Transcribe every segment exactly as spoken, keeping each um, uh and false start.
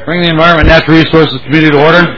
Bring the Environment and Natural Resources Committee to order.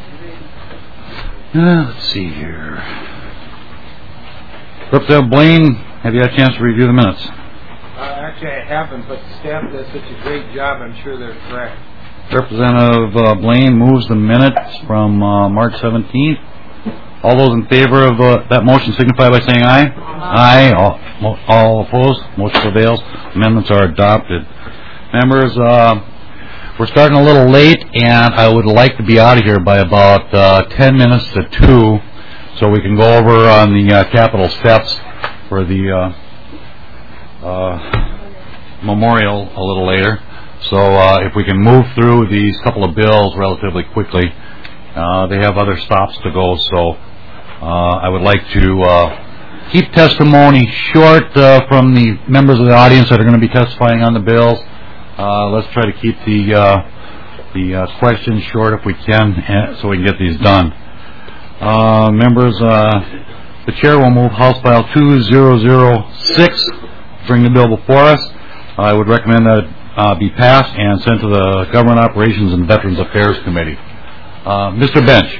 Uh, let's see here. Representative Blaine, have you had a chance to review the minutes? Uh, actually, I haven't, but the staff does such a great job, I'm sure they're correct. Representative uh, Blaine moves the minutes from uh, March seventeenth. All those in favor of uh, that motion signify by saying aye. Aye. Aye. All, all opposed? Motion prevails. Amendments are adopted. Members, uh, we're starting a little late, and I would like to be out of here by about uh, ten minutes to two, so we can go over on the uh, Capitol steps for the uh, uh, memorial a little later. So uh, if we can move through these couple of bills relatively quickly, uh, they have other stops to go. So uh, I would like to uh, keep testimony short uh, from the members of the audience that are going to be testifying on the bills. Uh, let's try to keep the uh, the uh, questions short if we can, so we can get these done. Uh, members, uh, the chair will move House File two thousand six, bring the bill before us. I would recommend that it uh, be passed and sent to the Government Operations and Veterans Affairs Committee. Uh, Mister Bench.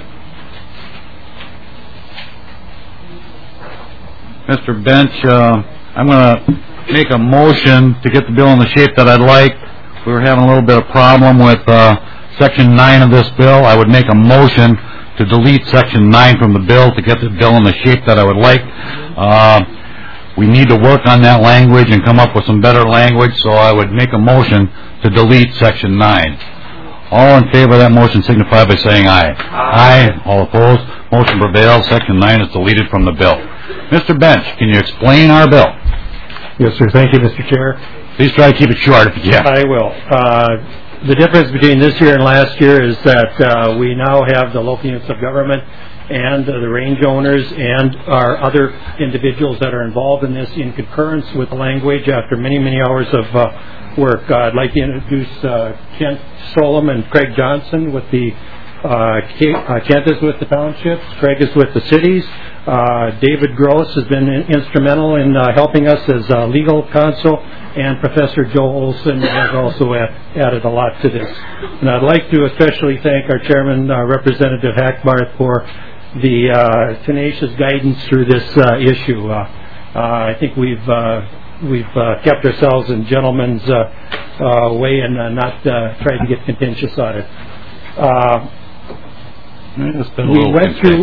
Mister Bench, uh, I'm going to make a motion to get the bill in the shape that I'd like. We were having a little bit of problem with uh, Section nine of this bill. I would make a motion to delete Section nine from the bill to get the bill in the shape that I would like. Uh, we need to work on that language and come up with some better language, so I would make a motion to delete Section nine. All in favor of that motion signify by saying aye. Aye. Aye. All opposed? Motion prevails. Section nine is deleted from the bill. Mister Bench, can you explain our bill? Yes, sir. Thank you, Mister Chair. Please try to keep it short if you can. I will. Uh, the difference between this year and last year is that uh, we now have the local units of government and uh, the range owners and our other individuals that are involved in this in concurrence with the language after many, many hours of uh, work. Uh, I'd like to introduce uh, Kent Solom and Craig Johnson with the uh, Kate, uh, Kent is with the townships, Craig is with the cities. Uh, David Gross has been in, instrumental in uh, helping us as uh, legal counsel, and Professor Joe Olson has also add, added a lot to this. And I'd like to especially thank our chairman, uh, Representative Hackbarth, for the uh, tenacious guidance through this uh, issue. Uh, uh, I think we've uh, we've uh, kept ourselves in gentleman's uh, uh, way and uh, not uh, tried to get contentious on it. Uh, It's been a we little went through.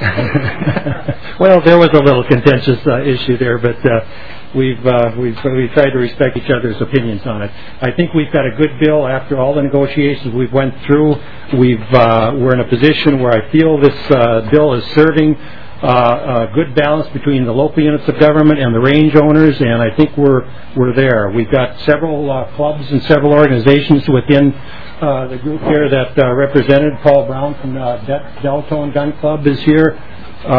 Well, there was a little contentious uh, issue there, but uh, we've uh, we've we tried to respect each other's opinions on it. I think we've got a good bill after all the negotiations we've went through. We've uh, we're in a position where I feel this uh, bill is serving uh, a good balance between the local units of government and the range owners, and I think we're we're there. We've got several uh, clubs and several organizations within Uh, the group here that uh, represented Paul Brown from uh, De- Deltone Gun Club is here. Uh,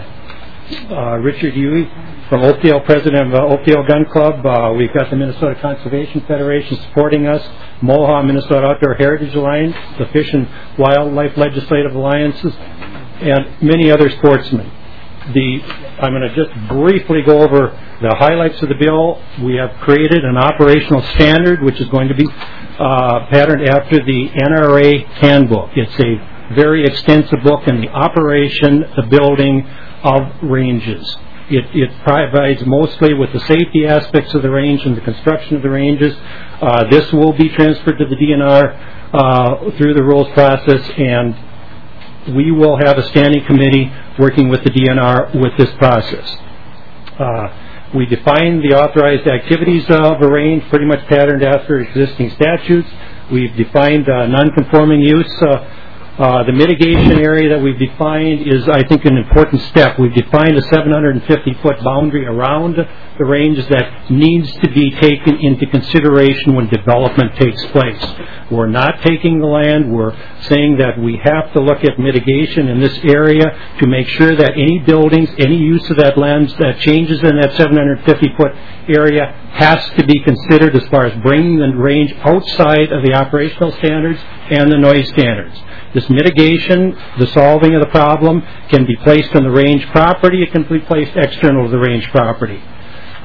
uh, Richard Huey from Oakdale, president of uh, Oakdale Gun Club. Uh, we've got the Minnesota Conservation Federation supporting us, MOHA, Minnesota Outdoor Heritage Alliance, the Fish and Wildlife Legislative Alliances, and many other sportsmen. The, I'm going to just briefly go over the highlights of the bill. We have created an operational standard which is going to be uh, patterned after the N R A handbook. It's a very extensive book in the operation, the building of ranges. It, it provides mostly with the safety aspects of the range and the construction of the ranges. Uh, this will be transferred to the D N R uh, through the rules process, and we will have a standing committee working with the D N R with this process. Uh, we define the authorized activities of a range pretty much patterned after existing statutes. We've defined uh, non-conforming use. Uh, uh, the mitigation area that we've defined is, I think, an important step. We've defined a seven hundred fifty foot boundary around the range that needs to be taken into consideration when development takes place. We're not taking the land. We're saying that we have to look at mitigation in this area to make sure that any buildings, any use of that land that changes in that seven hundred fifty foot area has to be considered as far as bringing the range outside of the operational standards and the noise standards. This mitigation, the solving of the problem, can be placed on the range property. It can be placed external to the range property.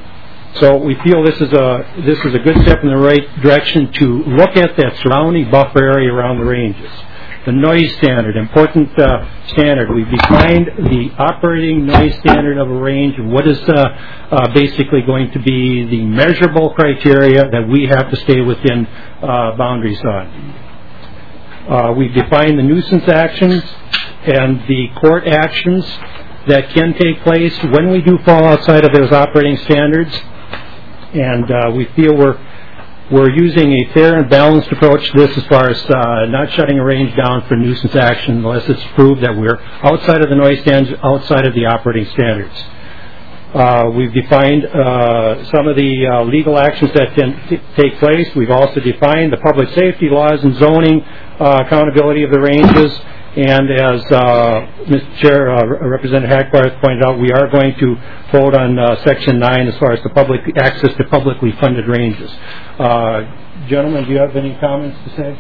So we feel this is a this is a good step in the right direction to look at that surrounding buffer area around the ranges. The noise standard, important uh, standard. We've defined the operating noise standard of a range and what is uh, uh, basically going to be the measurable criteria that we have to stay within uh, boundaries on. Uh, we've defined the nuisance actions and the court actions that can take place when we do fall outside of those operating standards. And uh, we feel we're We're using a fair and balanced approach to this as far as uh, not shutting a range down for nuisance action unless it's proved that we're outside of the noise standards, outside of the operating standards. Uh, we've defined uh, some of the uh, legal actions that can t- take place. We've also defined the public safety laws and zoning uh, accountability of the ranges. And as uh, Mister Chair, uh, Representative Hackbarth pointed out, we are going to vote on uh, Section nine as far as the public access to publicly funded ranges. Uh, gentlemen, do you have any comments to say?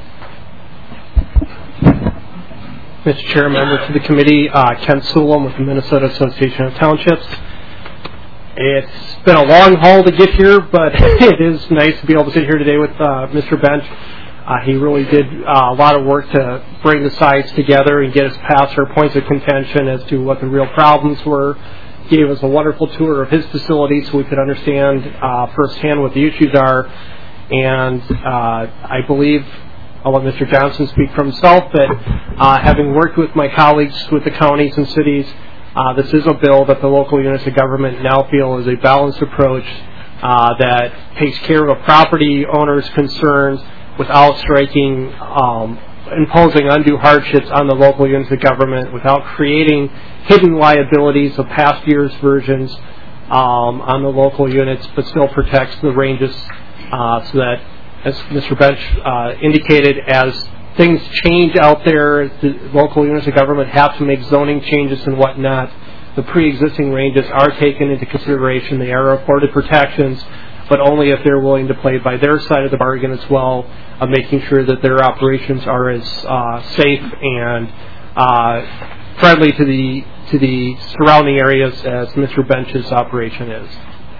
Mister Chair, members of the committee, uh, Ken Sulem with the Minnesota Association of Townships. It's been a long haul to get here, but it is nice to be able to sit here today with uh, Mister Bench. Uh, he really did uh, a lot of work to bring the sides together and get us past our points of contention as to what the real problems were. He gave us a wonderful tour of his facility so we could understand uh, firsthand what the issues are. And uh, I believe, I'll let Mister Johnson speak for himself, that uh, having worked with my colleagues with the counties and cities, uh, this is a bill that the local units of government now feel is a balanced approach uh, that takes care of a property owner's concerns without striking, um, imposing undue hardships on the local units of government, without creating hidden liabilities of past year's versions um, on the local units, but still protects the ranges uh, so that, as Mister Bench uh, indicated, as things change out there, the local units of government have to make zoning changes and whatnot. The pre-existing ranges are taken into consideration. They are afforded protections, but only if they're willing to play by their side of the bargain as well, of making sure that their operations are as uh, safe and uh, friendly to the to the surrounding areas as Mister Bench's operation is.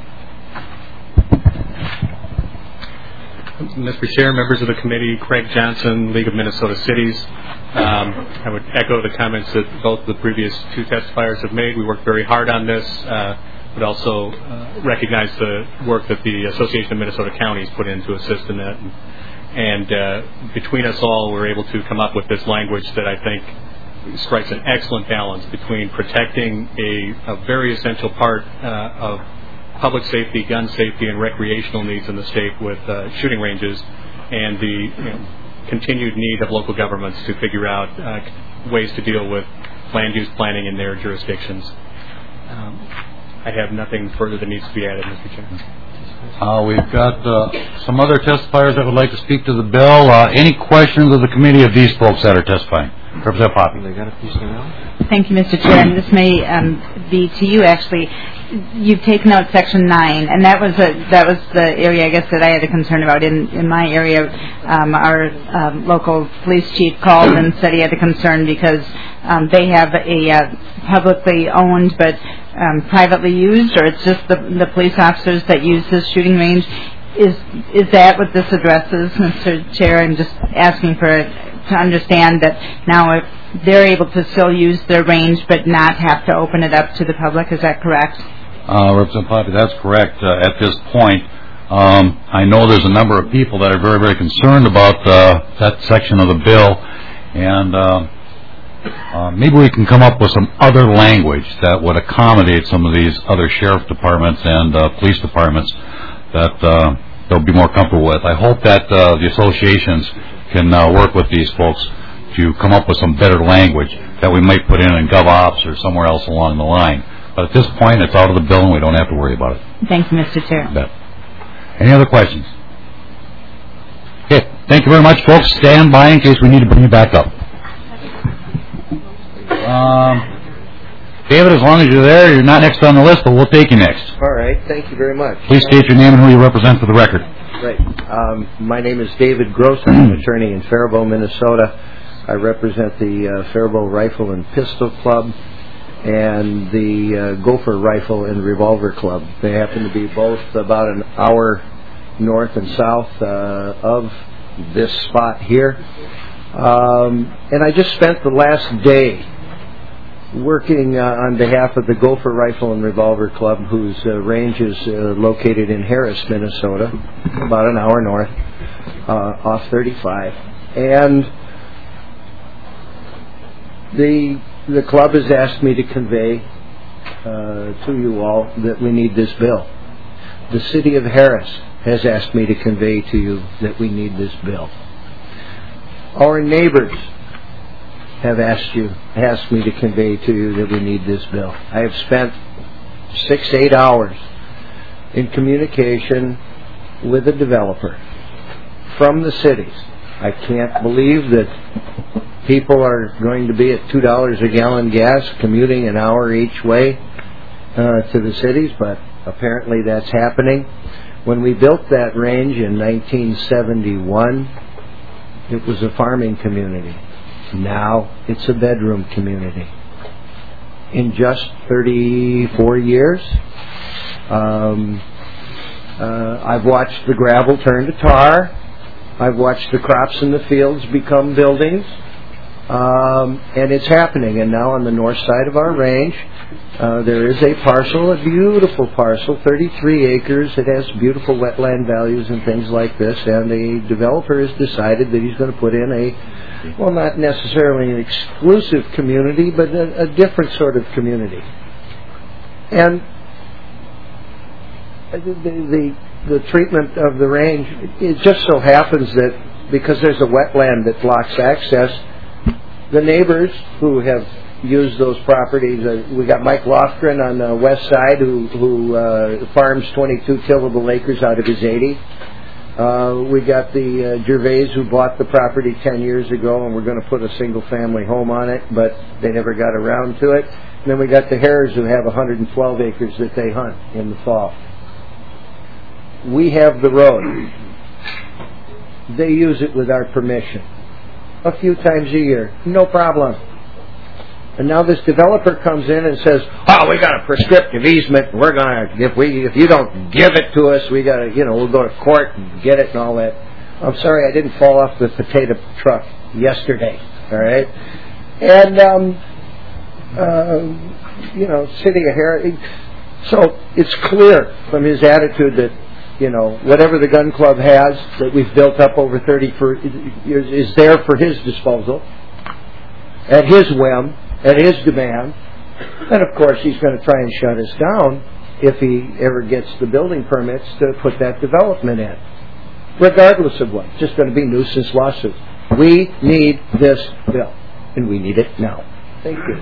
Mister Chair, members of the committee, Craig Johnson, League of Minnesota Cities. Um, I would echo the comments that both the previous two testifiers have made. We worked very hard on this. Uh, but also uh, recognize the work that the Association of Minnesota Counties put in to assist in that. And, and uh, between us all, we're able to come up with this language that I think strikes an excellent balance between protecting a, a very essential part uh, of public safety, gun safety, and recreational needs in the state with uh, shooting ranges, and the you know, continued need of local governments to figure out uh, ways to deal with land use planning in their jurisdictions. Um, I have nothing further that needs to be added, Mister Chairman. Uh, we've got uh, some other testifiers that would like to speak to the bill. Uh, any questions of the committee of these folks that are testifying? Representative Poppy. They got a piece now. Thank you, Mister Chair. And this may um, be to you, actually. You've taken out Section nine, and that was a, that was the area, I guess, that I had a concern about. In in my area, um, our um, local police chief called and said he had a concern because um, they have a uh, publicly owned but um, privately used, or it's just the the police officers that use this shooting range. Is is that what this addresses, Mister Chair? I'm just asking for to understand that now if they're able to still use their range but not have to open it up to the public. Is that correct? Uh, Representative Poppy, that's correct. Uh, at this point, um, I know there's a number of people that are very, very concerned about uh, that section of the bill, and uh, uh, maybe we can come up with some other language that would accommodate some of these other sheriff departments and uh, police departments that uh, they'll be more comfortable with. I hope that uh, the associations can uh, work with these folks to come up with some better language that we might put in in GovOps or somewhere else along the line. But at this point, it's out of the bill and we don't have to worry about it. Thank you, Mister Chair. You bet. Any other questions? Okay, thank you very much, folks. Stand by in case we need to bring you back up. Um, David, as long as you're there, you're not next on the list, but we'll take you next. All right, thank you very much. Please state your name and who you represent for the record. Right. Um, my name is David Gross. I'm an attorney in Faribault, Minnesota. I represent the uh, Faribault Rifle and Pistol Club. and the uh, Gopher Rifle and Revolver Club. They happen to be both about an hour north and south uh, of this spot here. Um, and I just spent the last day working uh, on behalf of the Gopher Rifle and Revolver Club, whose uh, range is uh, located in Harris, Minnesota, about an hour north, uh, off thirty-five. And the the club has asked me to convey uh, to you all that we need this bill. The city of Harris has asked me to convey to you that we need this bill. Our neighbors have asked you, asked me to convey to you that we need this bill. I have spent six, eight hours in communication with a developer from the cities. I can't believe that people are going to be at two dollars a gallon gas commuting an hour each way uh, to the cities, but apparently that's happening. When we built that range in nineteen seventy-one, it was a farming community. Now it's a bedroom community. In just thirty-four years, um, uh, I've watched the gravel turn to tar. I've watched the crops in the fields become buildings. Um, and it's happening. And now on the north side of our range, uh, there is a parcel, a beautiful parcel, thirty-three acres. It has beautiful wetland values and things like this. And the developer has decided that he's going to put in a, well, not necessarily an exclusive community, but a, a different sort of community. And the, the the treatment of the range, it just so happens that because there's a wetland that blocks access, the neighbors who have used those properties, uh, we got Mike Lofgren on the west side who, who uh, farms twenty-two tillable acres out of his eighty. Uh, we got the uh, Gervais who bought the property ten years ago and we're going to put a single family home on it, but they never got around to it. And then we got the Hares who have one hundred twelve acres that they hunt in the fall. We have the road. They use it with our permission. A few times a year. No problem. And now this developer comes in and says, oh, we got a prescriptive easement. We're going to, if we, if you don't give it to us, we got to, you know, we'll go to court and get it and all that. I'm sorry I didn't fall off the potato truck yesterday. All right? And, um, uh, you know, City of Harris. So it's clear from his attitude that, you know, whatever the gun club has that we've built up over thirty years is there for his disposal, at his whim, at his demand. And of course he's going to try and shut us down if he ever gets the building permits to put that development in. Regardless of what. It's just going to be nuisance lawsuits. We need this bill. And we need it now. Thank you.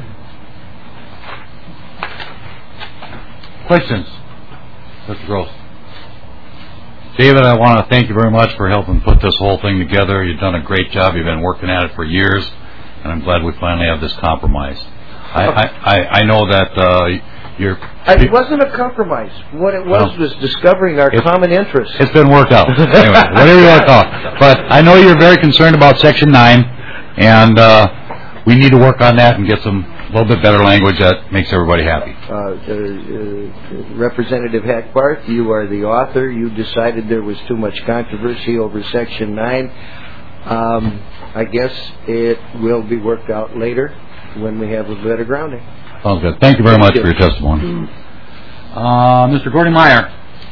Questions? Mister Gross. David, I want to thank you very much for helping put this whole thing together. You've done a great job. You've been working at it for years, and I'm glad we finally have this compromise. I I, I, I know that uh, you're... It wasn't a compromise. What it was well, was discovering our common interests. It's been worked out. Anyway, whatever you want to call it. But I know you're very concerned about Section nine, and uh, we need to work on that and get some... a little bit better language that makes everybody happy. Uh, uh, uh, Representative Hackbarth, you are the author. You decided there was too much controversy over Section nine. Um, I guess it will be worked out later when we have a better grounding. Sounds good. Thank you very much for your testimony. Uh, Mister Gordy Meyer.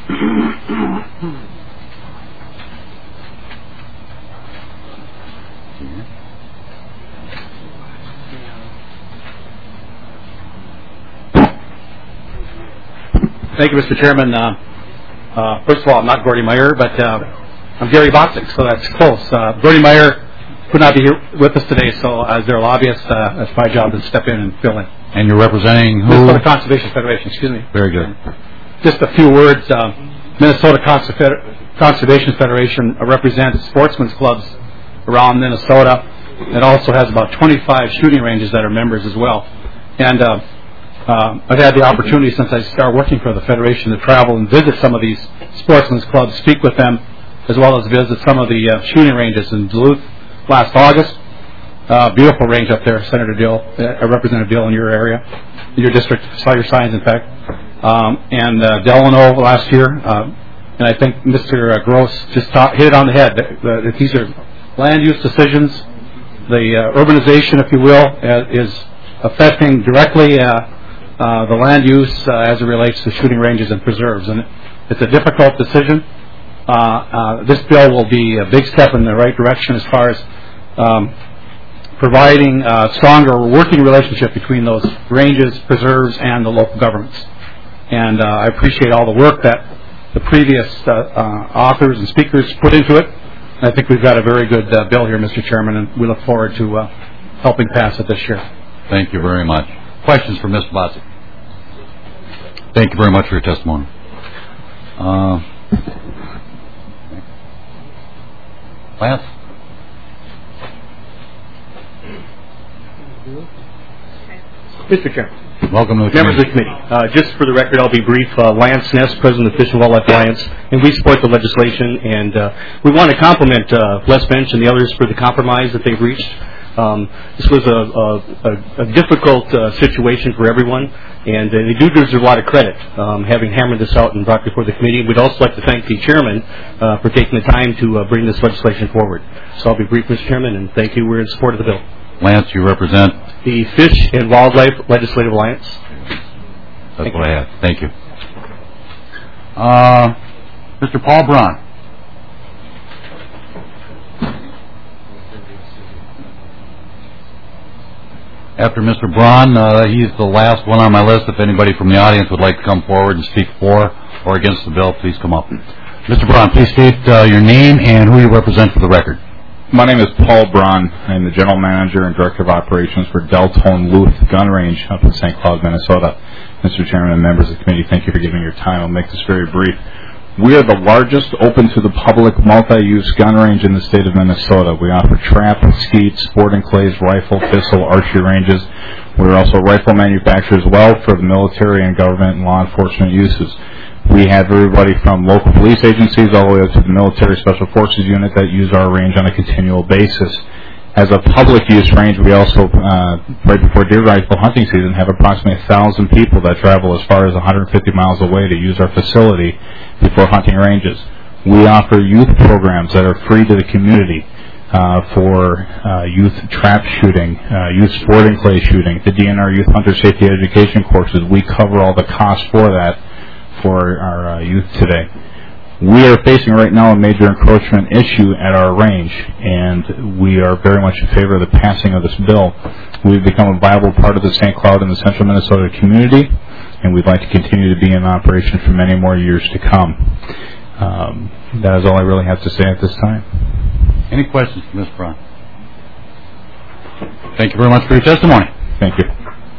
Thank you, Mister Chairman. Uh, uh, first of all, I'm not Gordy Meyer, but uh, I'm Gary Bostic, so that's close. Uh, Gordy Meyer could not be here with us today, so as their lobbyist, uh, it's my job to step in and fill in. And you're representing who? Minnesota Conservation Federation, excuse me. Very good. Just a few words. Uh, Minnesota Conservation Federation represents sportsmen's clubs around Minnesota. It also has about twenty-five shooting ranges that are members as well. And uh, Uh, I've had the opportunity since I started working for the Federation to travel and visit some of these sportsmen's clubs, speak with them, as well as visit some of the uh, shooting ranges in Duluth last August. Uh, beautiful range up there, Senator Dill, uh, Representative Dill in your area, your district. Saw your signs, in fact. Um, and uh, Delano last year, uh, and I think Mister Gross just ta- hit it on the head. That, that these are land use decisions. The uh, urbanization, if you will, uh, is affecting directly uh, uh, the land use uh, as it relates to shooting ranges and preserves, and it's a difficult decision. Uh, uh, this bill will be a big step in the right direction as far as um, providing a stronger working relationship between those ranges, preserves, and the local governments. And uh, I appreciate all the work that the previous uh, uh, authors and speakers put into it. I think we've got a very good uh, bill here, Mister Chairman, and we look forward to uh, helping pass it this year. Thank you very much. Questions for Mister Bosick? Thank you very much for your testimony. Uh, Lance? Mister Chairman. Welcome to the Members of the committee. Uh, just for the record, I'll be brief. Uh, Lance Ness, President of the Fish and Wildlife Alliance, and we support the legislation, and uh, we want to compliment uh, Les Bench and the others for the compromise that they've reached. Um, this was a, a, a, a difficult uh, situation for everyone, and uh, they do deserve a lot of credit, um, having hammered this out and brought before the committee. We'd also like to thank the chairman uh, for taking the time to uh, bring this legislation forward. So I'll be brief, Mister Chairman, and thank you. We're in support of the bill. Lance, you represent? The Fish and Wildlife Legislative Alliance. That's Thank what you. I have. Thank you. Uh, Mister Paul Braun. After Mister Braun, uh, he's the last one on my list. If anybody from the audience would like to come forward and speak for or against the bill, please come up. Mister Braun, please state uh, your name and who you represent for the record. My name is Paul Braun. I'm the General Manager and Director of Operations for Deltone Luth Gun Range up in Saint Cloud, Minnesota. Mister Chairman and members of the committee, thank you for giving your time. I'll make this very brief. We are the largest open-to-the-public multi-use gun range in the state of Minnesota. We offer trap, skeet, sporting clays, rifle, pistol, archery ranges. We're also rifle manufacturers as well for the military and government and law enforcement uses. We have everybody from local police agencies all the way up to the military special forces unit that use our range on a continual basis. As a public use range, we also, uh, right before deer rifle hunting season, have approximately one thousand people that travel as far as one hundred fifty miles away to use our facility before hunting ranges. We offer youth programs that are free to the community uh, for uh, youth trap shooting, uh, youth sporting clay shooting, the D N R Youth Hunter Safety Education courses. We cover all the costs for that for our uh, youth today. We are facing right now a major encroachment issue at our range, and we are very much in favor of the passing of this bill. We've become a viable part of the Saint Cloud and the central Minnesota community, and we'd like to continue to be in operation for many more years to come. Um, that is all I really have to say at this time. Any questions for Miz Braun? Thank you very much for your testimony. Thank you.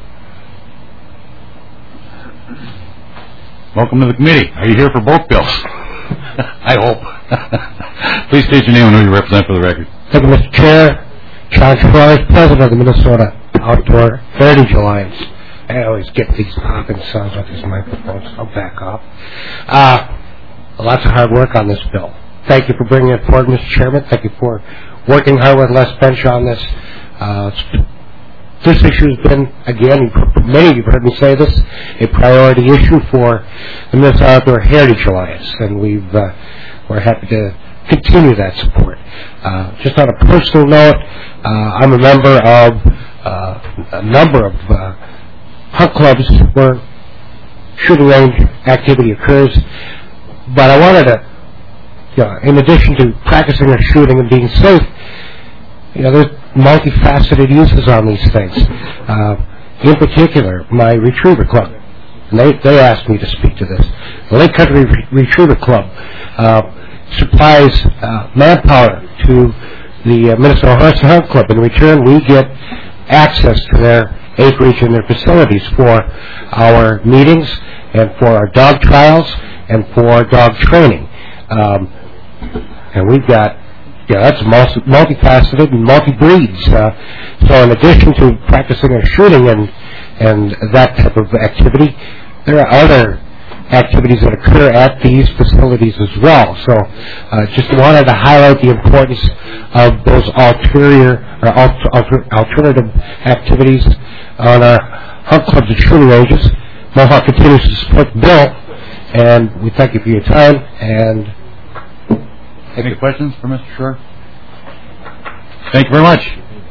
Welcome to the committee. Are you here for both bills? I hope. Please state your name and who you represent for the record. Thank you, Mister Chair. John Schwartz, President of the Minnesota Outdoor Heritage Alliance. I always get these popping sounds with these microphones. I'll back off. Uh, lots of hard work on this bill. Thank you for bringing it forward, Mister Chairman. Thank you for working hard with Les Bench on this. Uh, This issue has been, again, many of you have heard me say this, a priority issue for the Minnesota Outdoor Heritage Alliance, and we've, uh, we're happy to continue that support. Uh, just on a personal note, uh, I'm a member of uh, a number of uh, hunt clubs where shooting range activity occurs, but I wanted to, you know, in addition to practicing or shooting and being safe, you know, there's multifaceted uses on these things. Uh, in particular, my Retriever Club, and they, they asked me to speak to this. The Lake Country Re- Retriever Club uh, supplies uh, manpower to the uh, Minnesota Horse and Hunt Club. In return, we get access to their acreage and their facilities for our meetings and for our dog trials and for dog training. Um, and we've got Yeah, that's multi- multifaceted and multi-breeds. Uh, so in addition to practicing or shooting and and that type of activity, there are other activities that occur at these facilities as well. So uh, just wanted to highlight the importance of those ulterior or alter, alter, alternative activities on our hunt clubs and shooting ranges. Mohawk continues to support the bill, and we thank you for your time. And any questions for Mister Schor? Thank you very much.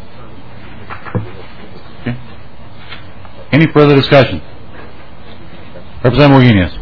Okay. Any further discussion? Representative Wagenius.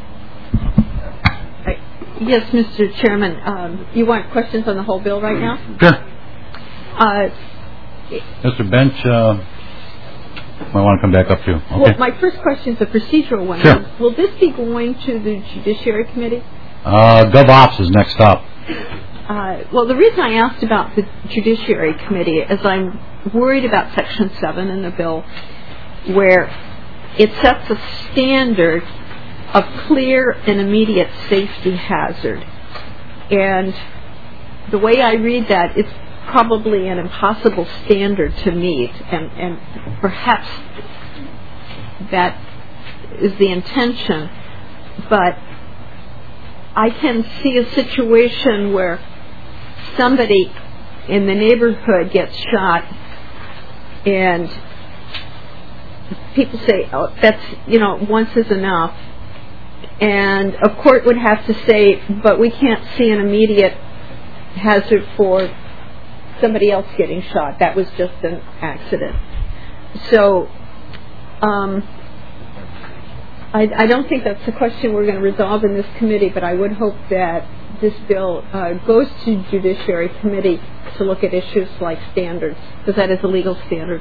Yes, Mister Chairman. Um, you want questions on the whole bill right now? Sure. Uh, Mister Bench, uh, might want to come back up to you. Okay. Well, my first question is a procedural one. Sure. Will this be going to the Judiciary Committee? Uh, GovOps is next up. Uh, well, the reason I asked about the Judiciary Committee is I'm worried about Section seven in the bill, where it sets a standard of clear and immediate safety hazard. And the way I read that, it's probably an impossible standard to meet, and, and perhaps that is the intention. But I can see a situation where somebody in the neighborhood gets shot and people say, oh, that's, you know, once is enough. And a court would have to say, but we can't see an immediate hazard for somebody else getting shot. That was just an accident. So um, I, I don't think that's a question we're going to resolve in this committee, but I would hope that this bill uh, goes to Judiciary Committee to look at issues like standards, because that is a legal standard.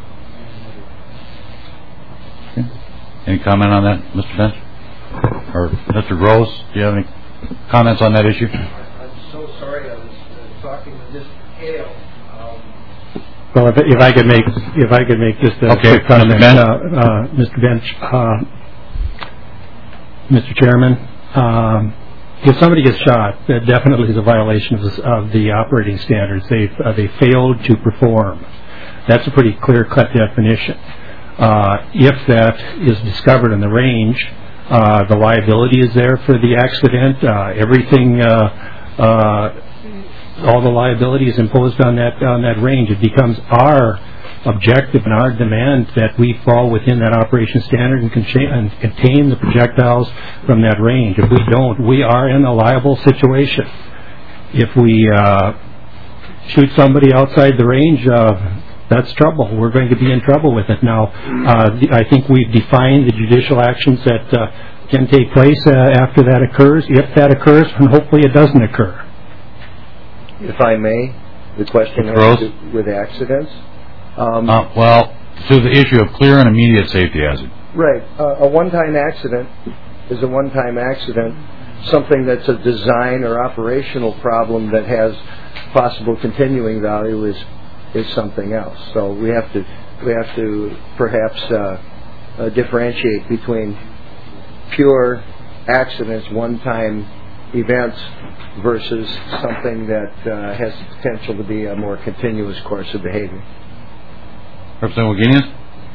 Okay. Any comment on that, Mister Bench? Or Mister Gross, do you have any comments on that issue? I'm so sorry I was uh, talking to Mister Hale. Um, well, if, if I could make if I could make just a okay. quick comment, Mister Bench, uh, uh, Mister Bench, uh, Mister Chairman, um, if somebody gets shot, that definitely is a violation of, this, of the operating standards. They uh, they failed to perform. That's a pretty clear-cut definition. Uh, if that is discovered in the range, uh, the liability is there for the accident. Uh, everything, uh, uh, all the liability is imposed on that on that range. It becomes our objective and our demand that we fall within that operation standard and, contain, and contain the projectiles from that range. If we don't, we are in a liable situation. If we uh, shoot somebody outside the range, uh, that's trouble. We're going to be in trouble with it. Now, uh, I think we've defined the judicial actions that uh, can take place uh, after that occurs, if that occurs, and hopefully it doesn't occur. If I may, the question has to do with accidents. Um, uh, well, to the issue of clear and immediate safety hazard. Right. Uh, a one-time accident is a one-time accident. Something that's a design or operational problem that has possible continuing value is is something else. So we have to we have to perhaps uh, uh, differentiate between pure accidents, one-time events, versus something that uh, has the potential to be a more continuous course of behavior. Representative Wagenius?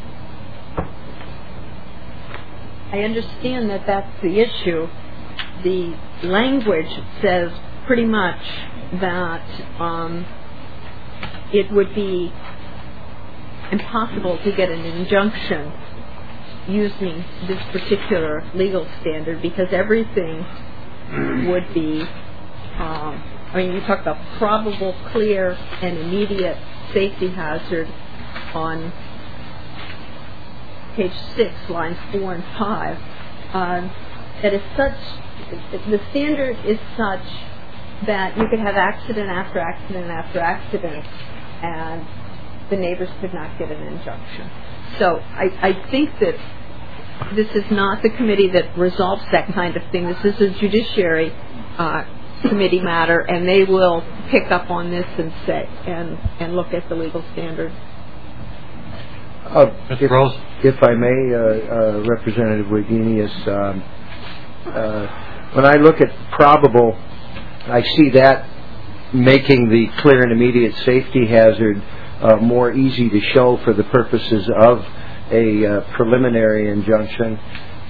I understand that that's the issue. The language says pretty much that um, it would be impossible to get an injunction using this particular legal standard because everything would be, um, I mean, you talk about probable, clear, and immediate safety hazard on page six, lines four and five. Uh, that is such, the standard is such that you could have accident after accident after accident and the neighbors could not get an injunction. So I, I think that this is not the committee that resolves that kind of thing. This is a judiciary uh, committee matter, and they will pick up on this and say and, and look at the legal standard. Uh, Mister if, Rose? if I may, uh, uh, Representative Wagenius, um, uh, when I look at probable, I see that making the clear and immediate safety hazard uh, more easy to show for the purposes of a uh, preliminary injunction.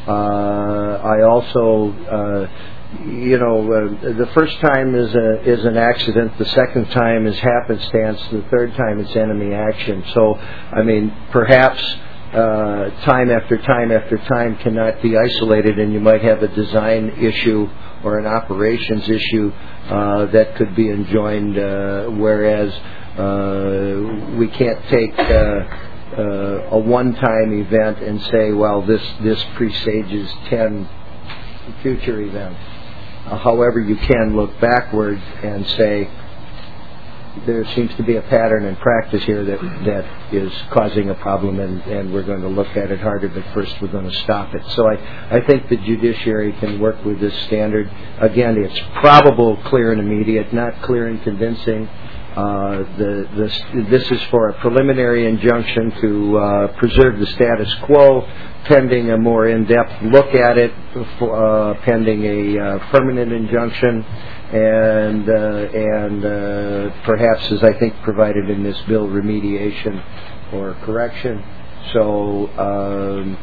Uh, I also, uh, you know, uh, the first time is a is an accident. The second time is happenstance. The third time it's enemy action. So, I mean, perhaps uh, time after time after time cannot be isolated, and you might have a design issue or an operations issue uh, that could be enjoined, uh, whereas uh, we can't take uh, uh, a one-time event and say, well, this, this presages ten future events. Uh, however, you can look backwards and say, there seems to be a pattern and practice here that, that is causing a problem, and, and we're going to look at it harder, but first we're going to stop it. So I, I think the judiciary can work with this standard. Again, it's probable, clear, and immediate, not clear and convincing. Uh, the, the, this is for a preliminary injunction to uh, preserve the status quo, pending a more in-depth look at it, uh, pending a uh, permanent injunction, and uh, and uh, perhaps, as I think provided in this bill, remediation or correction. So um,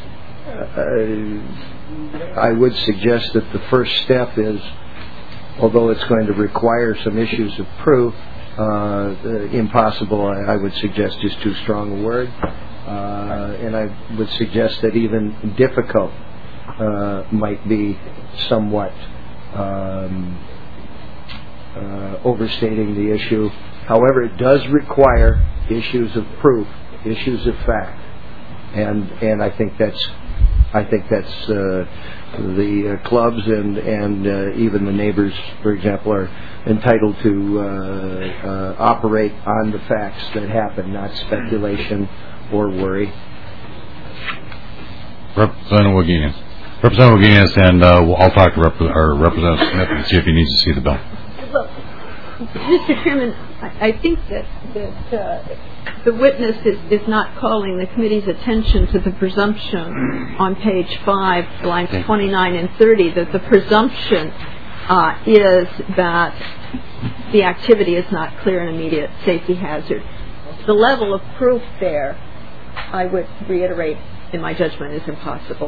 uh, I would suggest that the first step is, although it's going to require some issues of proof, uh, impossible, I, I would suggest is too strong a word. Uh, and I would suggest that even difficult uh, might be somewhat um, uh, overstating the issue. However, it does require issues of proof, issues of fact, and and I think that's I think that's uh, the uh, clubs and and uh, even the neighbors, for example, are entitled to uh, uh, operate on the facts that happen, not speculation or worry. Representative Wagenius. Representative Wagenius, and uh, I'll talk to Rep- our Representative Smith and see if he needs to see the bill. Well, Mister Chairman, I, I think that, that uh, the witness is, is not calling the committee's attention to the presumption on page five, lines twenty-nine and thirty, that the presumption uh, is that the activity is not clear and immediate safety hazard. The level of proof there, I would reiterate, in my judgment, is impossible.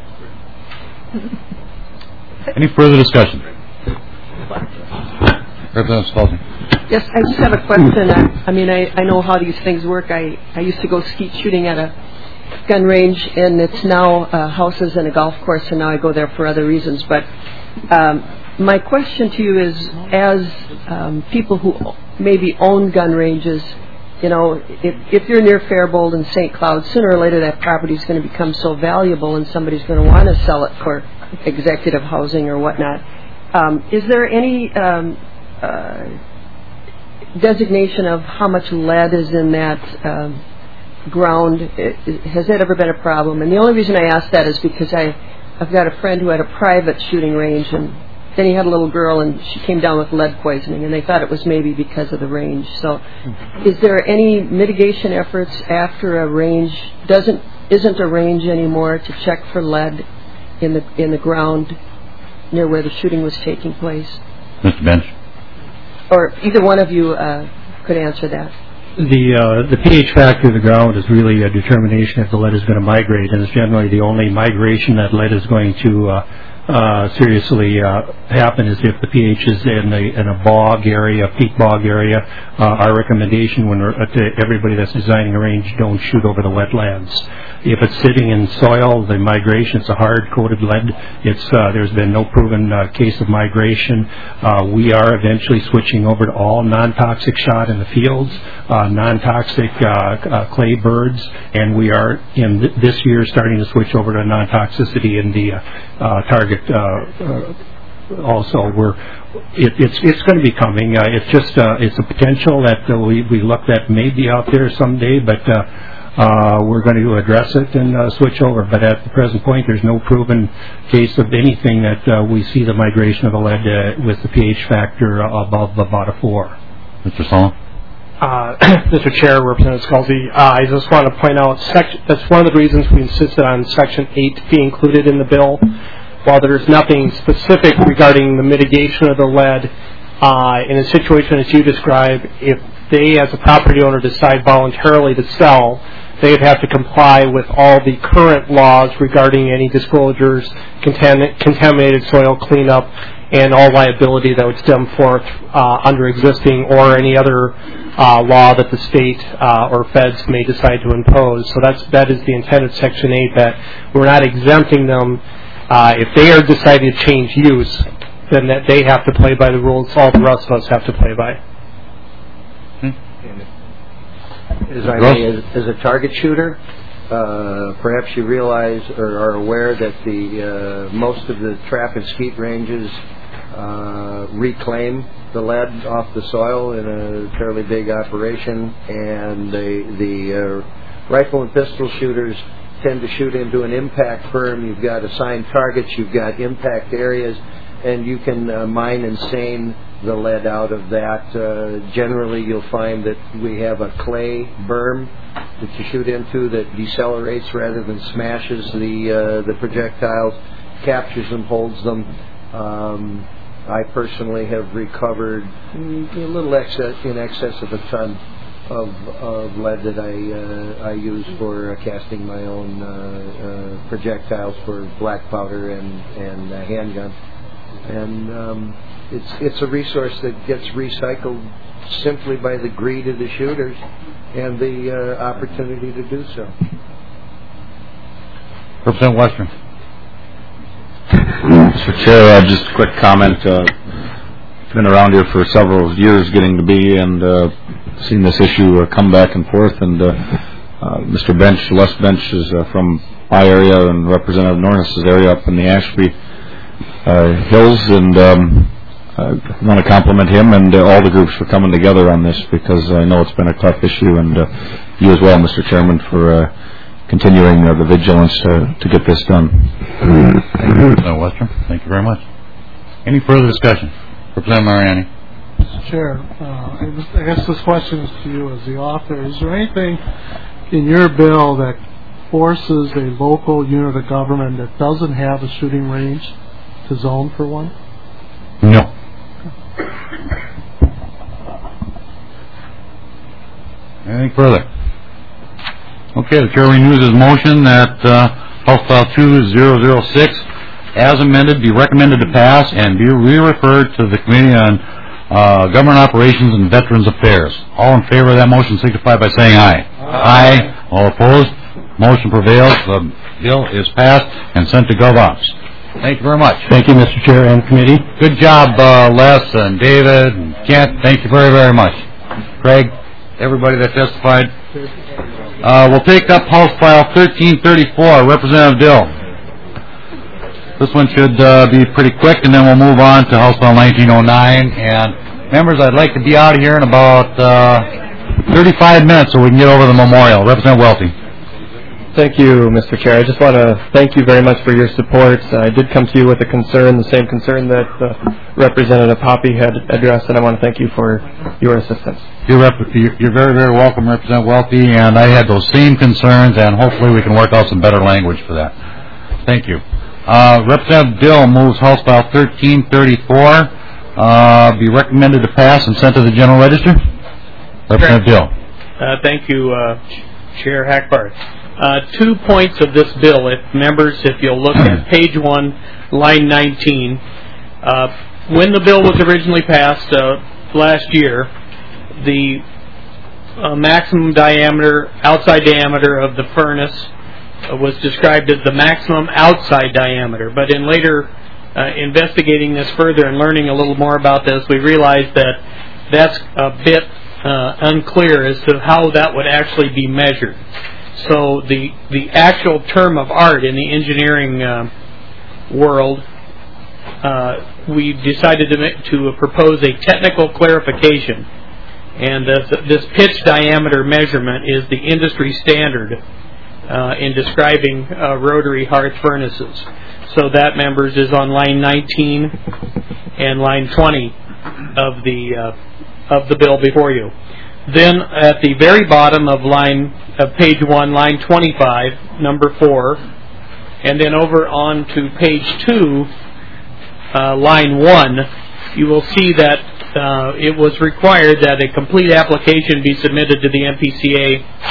Any further discussion? Representative Spalding. Yes, I just have a question. I, I mean, I, I know how these things work. I, I used to go skeet shooting at a gun range, and it's now uh, houses and a golf course, and now I go there for other reasons. But um, my question to you is, as um, people who maybe own gun ranges, you know, if, if you're near Faribault and Saint Cloud, sooner or later that property is going to become so valuable and somebody's going to want to sell it for executive housing or whatnot. Um, is there any um, uh, designation of how much lead is in that um, ground? It, it, has that ever been a problem? And the only reason I ask that is because I, I've got a friend who had a private shooting range, and then he had a little girl, and she came down with lead poisoning, and they thought it was maybe because of the range. So, is there any mitigation efforts after a range doesn't isn't a range anymore to check for lead in the in the ground near where the shooting was taking place? Mister Bench. Or either one of you uh, could answer that. The uh, the pH factor of the ground is really a determination if the lead is going to migrate, and it's generally the only migration that lead is going to uh, uh, seriously uh, happen is if the pH is in a, in a bog area, a peat bog area. Uh, our recommendation when we're, uh, to everybody that's designing a range, don't shoot over the wetlands. If it's sitting in soil, the migration, it's a hard-coated lead. It's uh, there's been no proven uh, case of migration. Uh, we are eventually switching over to all non-toxic shot in the fields, uh, non-toxic uh, uh, clay birds, and we are in th- this year starting to switch over to non-toxicity in the uh, uh, target. Uh, uh, also, we're it, it's it's going to be coming. Uh, it's just uh, it's a potential that uh, we we look at maybe out there someday, but. Uh, Uh, we're going to address it and uh, switch over, but at the present point, there's no proven case of anything that uh, we see the migration of the lead uh, with the pH factor above about a four. Mister Solomon. Uh, Mister Chair, Representative Scalzi, uh, I just want to point out sec- that's one of the reasons we insisted on Section eight be included in the bill. While there's nothing specific regarding the mitigation of the lead, uh, in a situation as you describe, if they, as a property owner, decide voluntarily to sell, they'd have to comply with all the current laws regarding any disclosures, contam- contaminated soil cleanup, and all liability that would stem forth uh, under existing or any other uh, law that the state uh, or feds may decide to impose. So that's that is the intent of Section eight, that we're not exempting them. Uh, if they are deciding to change use, then that they have to play by the rules all the rest of us have to play by. As I may, as, as a target shooter, uh, perhaps you realize or are aware that the uh, most of the trap and skeet ranges uh, reclaim the lead off the soil in a fairly big operation, and the the uh, rifle and pistol shooters tend to shoot into an impact berm. You've got assigned targets, you've got impact areas, and you can uh, mine and seine the lead out of that. Uh, generally, you'll find that we have a clay berm that you shoot into that decelerates rather than smashes the uh, the projectiles, captures them, holds them. Um, I personally have recovered a little excess, in excess of a ton of, of lead that I uh, I use for uh, casting my own uh, uh, projectiles for black powder and and uh, handgun, and um, it's it's a resource that gets recycled simply by the greed of the shooters and the uh, opportunity to do so. Representative Western. Mister Chair, uh, just a quick comment. Uh, been around here for several years, getting to be, and uh, seen this issue uh, come back and forth. And uh, uh, Mister Bench, Les Bench, is uh, from my area, and Representative Nornis's area up in the Ashby uh, Hills, and um, I want to compliment him and uh, all the groups for coming together on this, because I know it's been a tough issue, and uh, you as well, Mister Chairman, for uh, continuing uh, the vigilance to, to get this done. Thank you, Representative Western. Thank you very much. Any further discussion? Representative Mariani. Mister Chair, uh, I guess this question is to you as the author. Is there anything in your bill that forces a local unit of government that doesn't have a shooting range to zone for one? No. Anything further? Okay, the chair renews his motion that uh, House File two thousand six, as amended, be recommended to pass and be re-referred to the Committee on uh, Government Operations and Veterans Affairs. All in favor of that motion signify by saying aye. Aye. Aye. All opposed? Motion prevails. The bill is passed and sent to GovOps. Thank you very much. Thank you, Mister Chair and Committee. Good job, uh, Les and David and Kent. Thank you very, very much. Craig, everybody that testified. Uh, we'll take up House File thirteen thirty-four, Representative Dill. This one should uh, be pretty quick, and then we'll move on to House File nineteen oh nine. And members, I'd like to be out of here in about uh, thirty-five minutes so we can get over the memorial. Representative Welty. Thank you, Mister Chair. I just want to thank you very much for your support. Uh, I did come to you with a concern, the same concern that uh, Representative Hoppe had addressed, and I want to thank you for your assistance. You're, rep- you're very, very welcome, Representative Welty, and I had those same concerns, and hopefully we can work out some better language for that. Thank you. Uh, Representative Dill moves House File thirteen thirty-four, uh, be recommended to pass and sent to the General Register. Representative Dill. Uh, thank you, uh, Chair Hackbarth. Uh, two points of this bill, if members, if you'll look at page one, line nineteen. Uh, when the bill was originally passed uh, last year, the uh, maximum diameter, outside diameter of the furnace uh, was described as the maximum outside diameter. But in later uh, investigating this further and learning a little more about this, we realized that that's a bit uh, unclear as to how that would actually be measured. So the the actual term of art in the engineering uh, world, uh, we decided to make, to propose a technical clarification, and this, this pitch diameter measurement is the industry standard uh, in describing uh, rotary hearth furnaces. So that, members, is on line nineteen and line twenty of the uh, of the bill before you. Then at the very bottom of line of page one, line twenty-five, number four, and then over on to page two, uh, line one, you will see that uh, it was required that a complete application be submitted to the M P C A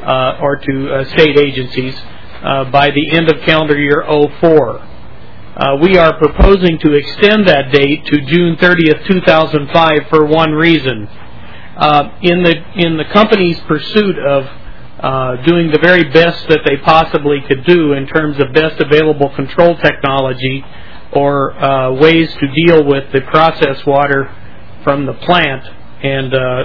uh, or to uh, state agencies uh, by the end of calendar year oh four. Uh, we are proposing to extend that date to June thirtieth, two thousand five for one reason. Uh, in the in the company's pursuit of uh, doing the very best that they possibly could do in terms of best available control technology or uh, ways to deal with the process water from the plant, and uh,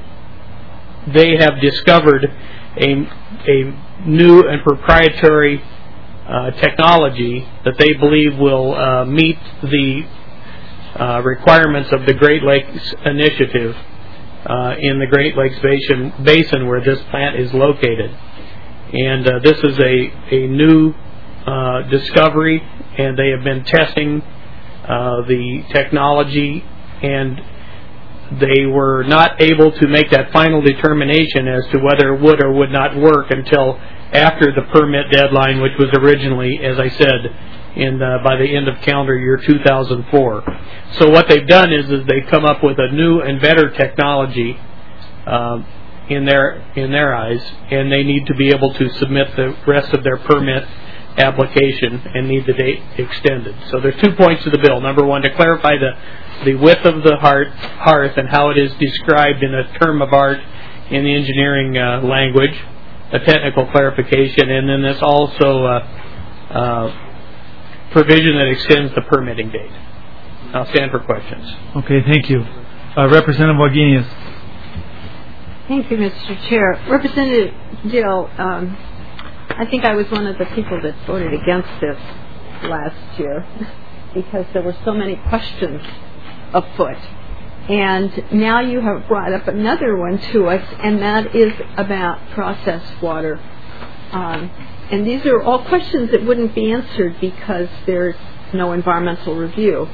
they have discovered a, a new and proprietary uh, technology that they believe will uh, meet the uh, requirements of the Great Lakes Initiative uh, in the Great Lakes Basin, basin where this plant is located. And uh, this is a, a new uh, discovery, and they have been testing uh, the technology, and they were not able to make that final determination as to whether it would or would not work until after the permit deadline, which was originally, as I said, in uh, by the end of calendar year two thousand four. So what they've done is, is they've come up with a new and better technology uh, in their in their eyes, and they need to be able to submit the rest of their permit application and need the date extended. So there's two points to the bill. Number one, to clarify the the width of the hearth, hearth and how it is described in a term of art in the engineering uh, language, a technical clarification, and then there's also uh, uh, provision that extends the permitting date. I'll stand for questions. Okay, thank you. Uh, Representative Wagenius. Thank you, Mister Chair. Representative Dill, um, I think I was one of the people that voted against this last year because there were so many questions afoot. And now you have brought up another one to us, and that is about processed water. Um, and these are all questions that wouldn't be answered because there's no environmental review.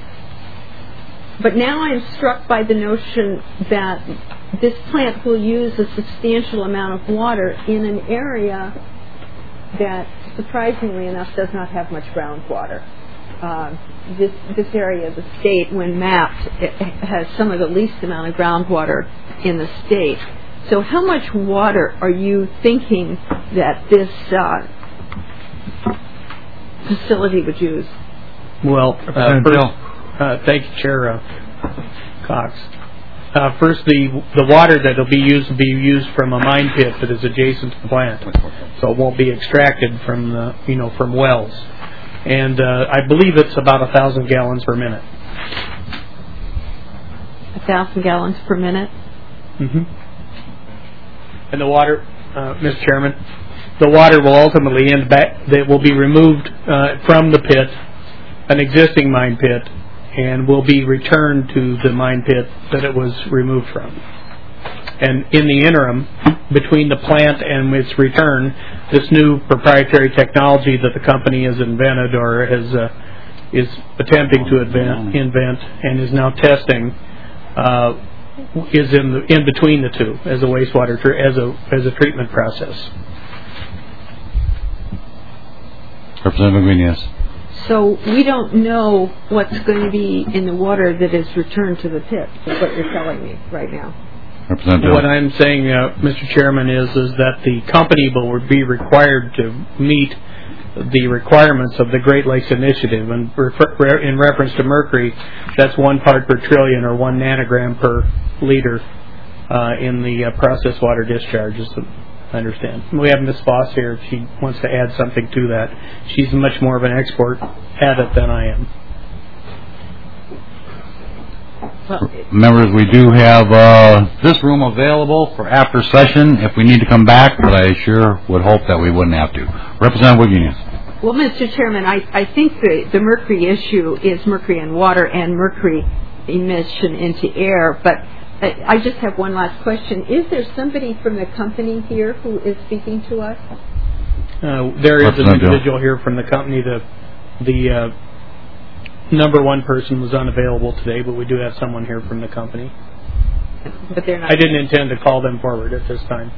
But now I'm struck by the notion that this plant will use a substantial amount of water in an area that, surprisingly enough, does not have much groundwater. Uh, this this area of the state, when mapped, it has some of the least amount of groundwater in the state. So how much water are you thinking that this uh, facility would use? Well, uh, first, uh, thank you, Chair uh, Cox. Uh, first, the the water that will be used will be used from a mine pit that is adjacent to the plant, so it won't be extracted from the you know from wells. And uh, I believe it's about a thousand gallons per minute. A thousand gallons per minute. Mm-hmm. And the water, uh, Mister Chairman, the water will ultimately end back. That will be removed uh, from the pit, an existing mine pit, and will be returned to the mine pit that it was removed from. And in the interim, between the plant and its return, this new proprietary technology that the company has invented or has uh, is attempting to invent, invent and is now testing uh, is in the, in between the two as a wastewater as a as a treatment process. Representative Green, yes. So we don't know what's going to be in the water that is returned to the pit, is what you're telling me right now. What I'm saying, uh, Mister Chairman, is is that the company will be required to meet the requirements of the Great Lakes Initiative, and refer, in reference to mercury, that's one part per trillion or one nanogram per liter uh, in the uh, processed water discharges. I understand. We have Miz Foss here. If she wants to add something to that, she's much more of an expert at it than I am. Members, we do have uh, this room available for after session if we need to come back, but I sure would hope that we wouldn't have to. Representative Wagenius. Well, Mister Chairman, I, I think the, the mercury issue is mercury in water and mercury emission into air, but I, I just have one last question. Is there somebody from the company here who is speaking to us? Uh, there is an individual here from the company. The, the uh, number one person was unavailable today, but we do have someone here from the company. But they're not. I didn't intend to call them forward at this time.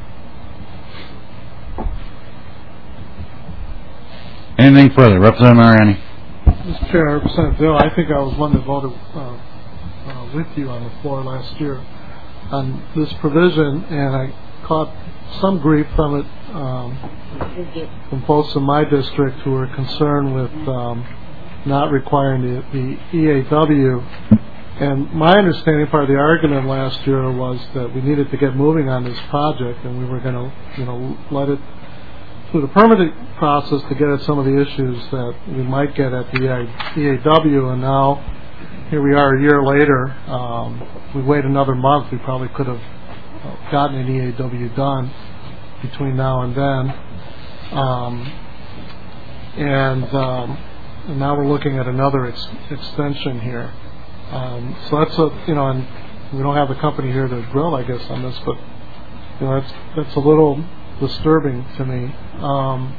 Anything further? Representative Mariani. Mister Chair, Representative Dill, I think I was one that voted uh, uh, with you on the floor last year on this provision, and I caught some grief from it um, from folks in my district who are concerned with um, not requiring the, the E A W. And my understanding, part of the argument last year was that we needed to get moving on this project, and we were going to, you know, let it through the permitting process to get at some of the issues that we might get at the E A W. And now, here we are a year later. Um, we wait another month. We probably could have gotten an E A W done between now and then. Um, and, um, and now we're looking at another ex- extension here. Um, so that's a, you know, and we don't have the company here to grill, I guess, on this, but, you know, that's, that's a little disturbing to me. Um,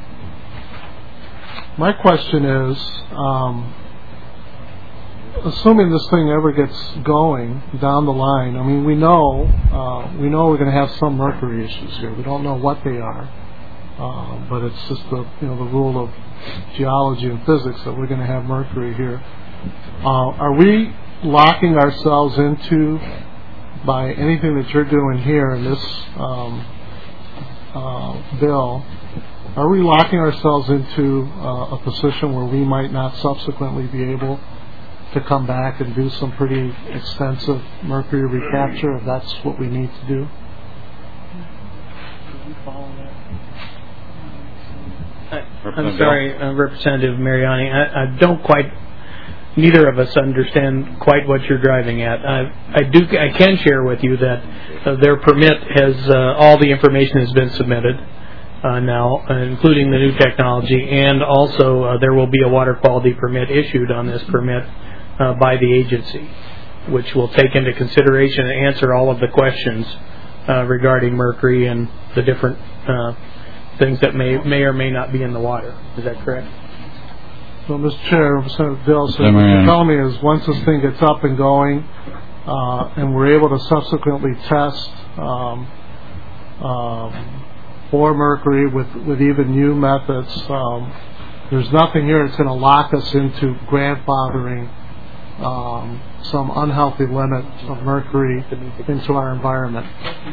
my question is, um, assuming this thing ever gets going down the line, I mean, we know, uh, we know we're going to have some mercury issues here. We don't know what they are, uh, but it's just the, you know, the rule of geology and physics that we're going to have mercury here. Uh, are we locking ourselves into, by anything that you're doing here in this um, uh, bill, are we locking ourselves into uh, a position where we might not subsequently be able to come back and do some pretty extensive mercury recapture if that's what we need to do? I'm sorry, uh, Representative Mariani, I, I don't quite, neither of us understand quite what you're driving at. I, I do, I can share with you that uh, their permit has, uh, all the information has been submitted uh, now, uh, including the new technology, and also uh, there will be a water quality permit issued on this permit uh, by the agency, which will take into consideration and answer all of the questions uh, regarding mercury and the different uh, things that may may or may not be in the water. Is that correct? So, Mister Chair, Representative Dill, so what you're telling me is once this thing gets up and going, uh, and we're able to subsequently test um, um, for mercury with, with even new methods, um, there's nothing here that's going to lock us into grandfathering um, some unhealthy limit of mercury into our environment.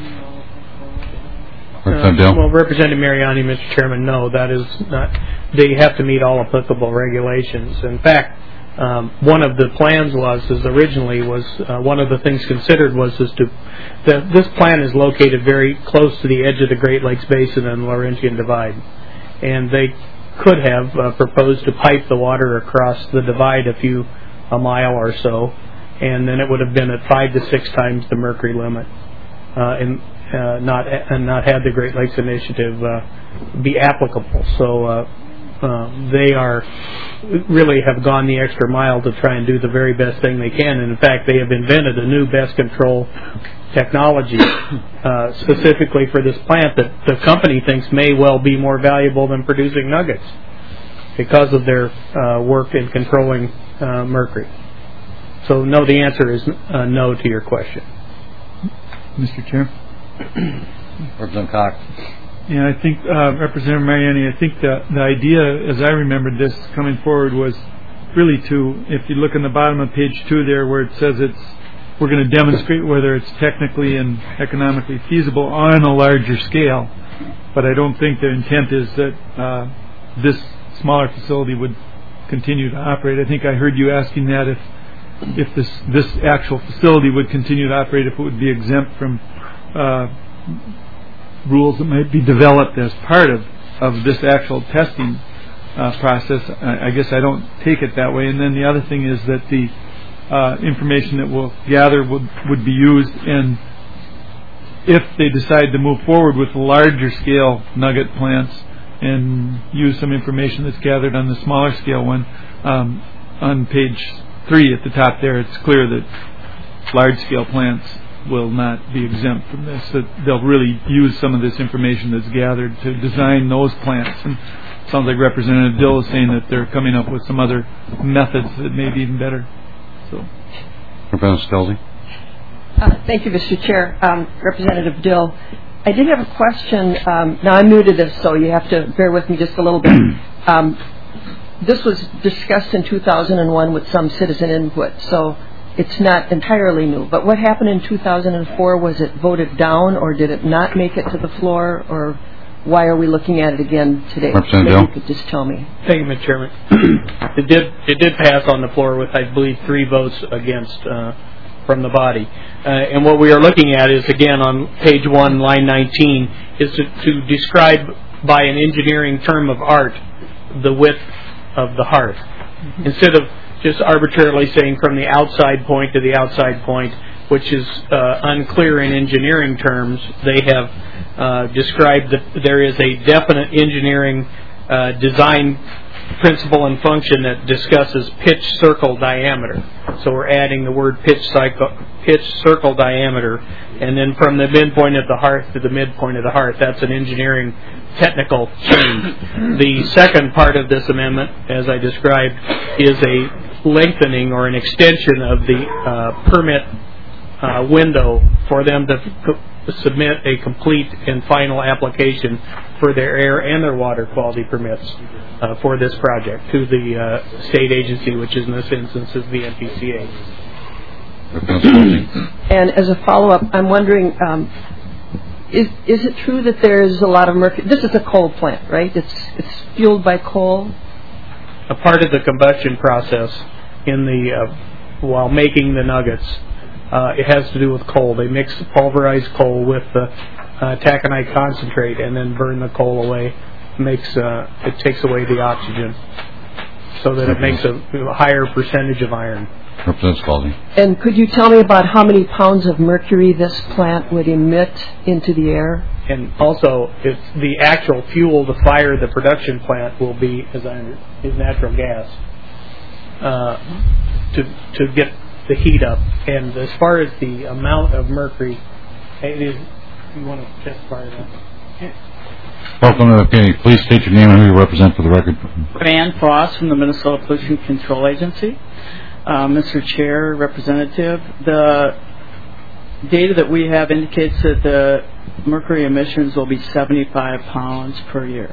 Uh, well, Representative Mariani, Mister Chairman, no, that is not. They have to meet all applicable regulations. In fact, um, one of the plans was, is originally was uh, one of the things considered was is to that this plan is located very close to the edge of the Great Lakes Basin and Laurentian Divide, and they could have uh, proposed to pipe the water across the divide a few a mile or so, and then it would have been at five to six times the mercury limit, uh, and. Uh, not and not had the Great Lakes Initiative uh, be applicable. So uh, uh, they are really have gone the extra mile to try and do the very best thing they can. And in fact, they have invented a new best control technology uh, specifically for this plant that the company thinks may well be more valuable than producing nuggets because of their uh, work in controlling uh, mercury. So no, the answer is uh, no to your question. Mister Chair. Representative Cox. Yeah, I think, uh, Representative Mariani, I think the, the idea, as I remembered this coming forward, was really to, if you look in the bottom of page two there where it says it's, we're going to demonstrate whether it's technically and economically feasible on a larger scale. But I don't think the intent is that uh, this smaller facility would continue to operate. I think I heard you asking that if if this this actual facility would continue to operate, if it would be exempt from Uh, rules that might be developed as part of, of this actual testing uh, process. I, I guess I don't take it that way. And then the other thing is that the uh, information that we'll gather would, would be used in, if they decide to move forward with larger scale nugget plants and use some information that's gathered on the smaller scale one. Um, on page three at the top there, it's clear that large scale plants will not be exempt from this, that they'll really use some of this information that's gathered to design those plants. And it sounds like Representative Dill is saying that they're coming up with some other methods that may be even better. So, Representative Stelzy. Uh, thank you, Mister Chair. Um, Representative Dill, I did have a question. Um, now, I'm new to this, so you have to bear with me just a little bit. Um, this was discussed in two thousand one with some citizen input, so it's not entirely new. But what happened in two thousand four? Was it voted down, or did it not make it to the floor, or why are we looking at it again today? Representative Maybe Dale. you could just tell me. Thank you, Mister Chairman. It did it did pass on the floor with, I believe, three votes against uh, from the body. Uh, and what we are looking at is, again, on page one, line nineteen, is to, to describe by an engineering term of art the width of the hearth. Mm-hmm. Instead of just arbitrarily saying from the outside point to the outside point, which is uh, unclear in engineering terms, they have uh, described that there is a definite engineering uh, design principle and function that discusses pitch circle diameter. So we're adding the word pitch, cycle, pitch circle diameter, and then from the midpoint of the hearth to the midpoint of the hearth. That's an engineering technical change. The second part of this amendment, as I described, is a lengthening or an extension of the uh, permit uh, window for them to c- submit a complete and final application for their air and their water quality permits uh, for this project to the uh, state agency, which in this instance is the N P C A. And as a follow-up, I'm wondering, um, is is it true that there is a lot of mercury? This is a coal plant, right? It's it's fueled by coal. A part of the combustion process in the uh, while making the nuggets, uh, it has to do with coal. They mix pulverized coal with the uh, taconite concentrate and then burn the coal away. Makes uh, it takes away the oxygen, so that it makes a, a higher percentage of iron. Representative Spalding. And could you tell me about how many pounds of mercury this plant would emit into the air? And also, it's the actual fuel to fire the production plant will be, as I under, is natural gas uh, to to get the heat up. And as far as the amount of mercury, it is. You want to testify to that? Welcome to the committee. Please state your name and who you represent for the record. Van Foss from the Minnesota Pollution Control Agency. Uh, Mister Chair, Representative, the data that we have indicates that the mercury emissions will be seventy-five pounds per year.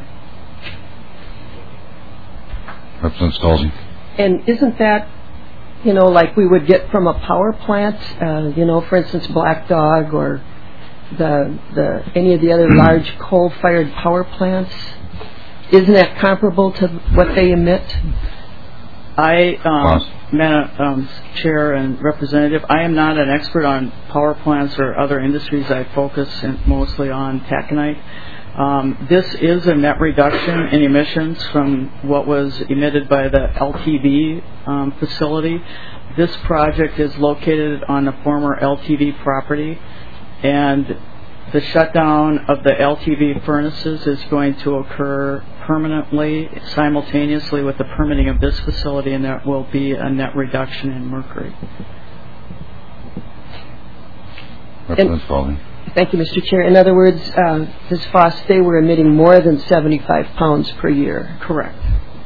Representative Scalzi. And isn't that, you know, like we would get from a power plant, uh, you know, for instance, Black Dog or the the any of the other large coal-fired power plants? Isn't that comparable to what they emit? I, um, Man, um, Chair and Representative, I am not an expert on power plants or other industries. I focus in mostly on taconite. Um, this is a net reduction in emissions from what was emitted by the L T V um, facility. This project is located on a former L T V property, and the shutdown of the L T V furnaces is going to occur permanently, simultaneously with the permitting of this facility, and there will be a net reduction in mercury. Representative Spalding. Thank you, Mister Chair. In other words, uh, Miz Foss, they were emitting more than seventy-five pounds per year. Correct.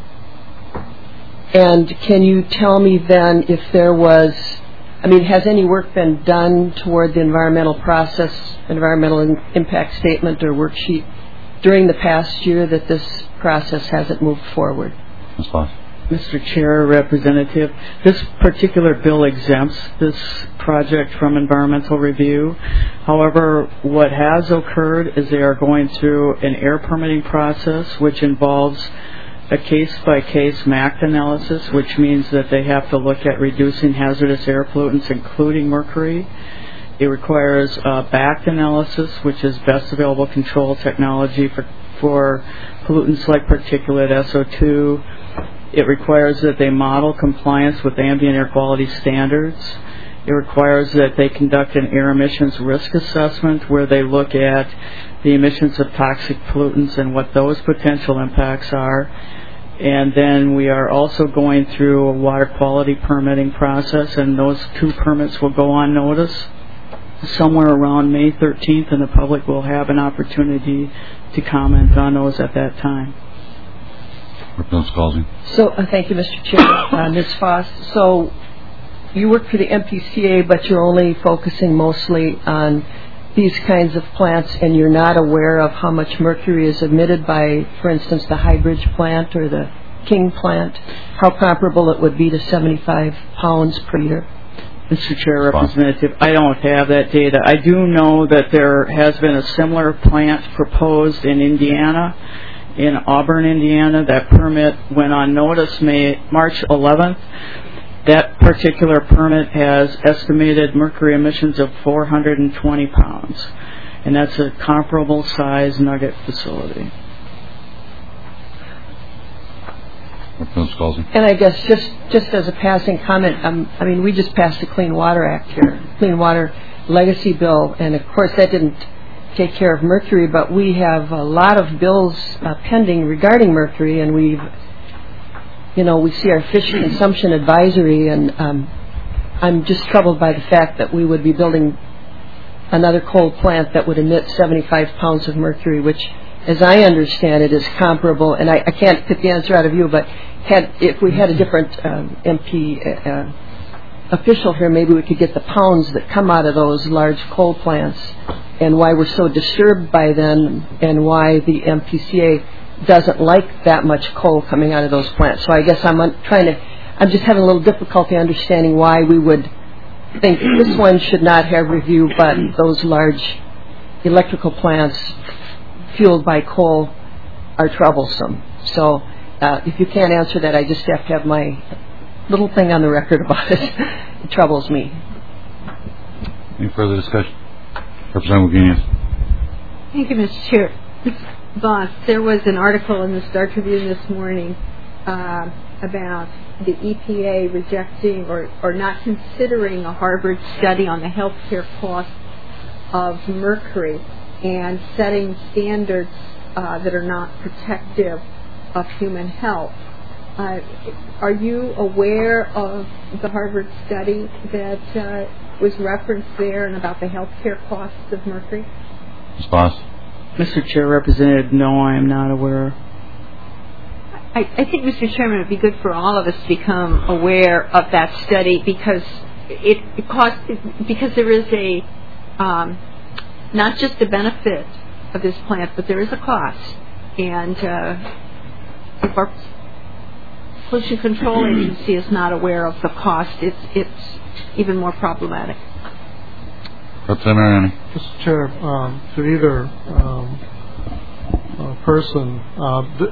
And can you tell me then if there was, I mean, has any work been done toward the environmental process, environmental in- impact statement or worksheet during the past year that this process hasn't moved forward? Miz Foss. Mister Chair, Representative, this particular bill exempts this project from environmental review. However, what has occurred is they are going through an air permitting process which involves a case-by-case M A C T analysis, which means that they have to look at reducing hazardous air pollutants, including mercury. It requires a B A C T analysis, which is best available control technology for, for pollutants like particulate S O two. It requires that they model compliance with ambient air quality standards. It requires that they conduct an air emissions risk assessment where they look at the emissions of toxic pollutants and what those potential impacts are. And then we are also going through a water quality permitting process, and those two permits will go on notice somewhere around May thirteenth, and the public will have an opportunity to comment on those at that time. So, uh, thank you, Mister Chair. Uh, Miz Foss, so you work for the M P C A, but you're only focusing mostly on these kinds of plants, and you're not aware of how much mercury is emitted by, for instance, the Highbridge plant or the King plant, how comparable it would be to seventy-five pounds per year? Mister Chair, Representative, I don't have that data. I do know that there has been a similar plant proposed in Indiana, in Auburn, Indiana. That permit went on notice May, March eleventh. That particular permit has estimated mercury emissions of four hundred twenty pounds, and that's a comparable size nugget facility. And I guess just, just as a passing comment, um, I mean, we just passed the Clean Water Act here, Clean Water Legacy Bill, and of course that didn't take care of mercury, but we have a lot of bills uh, pending regarding mercury, and we've, you know, we see our fish consumption advisory, and um, I'm just troubled by the fact that we would be building another coal plant that would emit seventy-five pounds of mercury, which, as I understand it, is comparable, and I, I can't get the answer out of you, but had, if we had a different um, M P uh, official here, maybe we could get the pounds that come out of those large coal plants and why we're so disturbed by them and why the M P C A doesn't like that much coal coming out of those plants. So I guess I'm un- trying to, I'm just having a little difficulty understanding why we would think this one should not have review, but those large electrical plants fueled by coal are troublesome. So uh, if you can't answer that, I just have to have my little thing on the record about it. It troubles me. Any further discussion? Representative Guinness. Thank you, Mister Chair. Boss, there was an article in the Star Tribune this morning uh, about the E P A rejecting or, or not considering a Harvard study on the health care costs of mercury and setting standards uh, that are not protective of human health. Uh, are you aware of the Harvard study that uh, was referenced there and about the health care costs of mercury? Response. Mister Chair, Representative, no, I am not aware. I, I think, Mister Chairman, it would be good for all of us to become aware of that study because it, it costs, because there is a um, not just the benefit of this plant, but there is a cost. And uh, if our pollution control agency is not aware of the cost, it's, it's even more problematic. Representative Mariani. Mister Chair, um, to either um, uh, person, uh, th-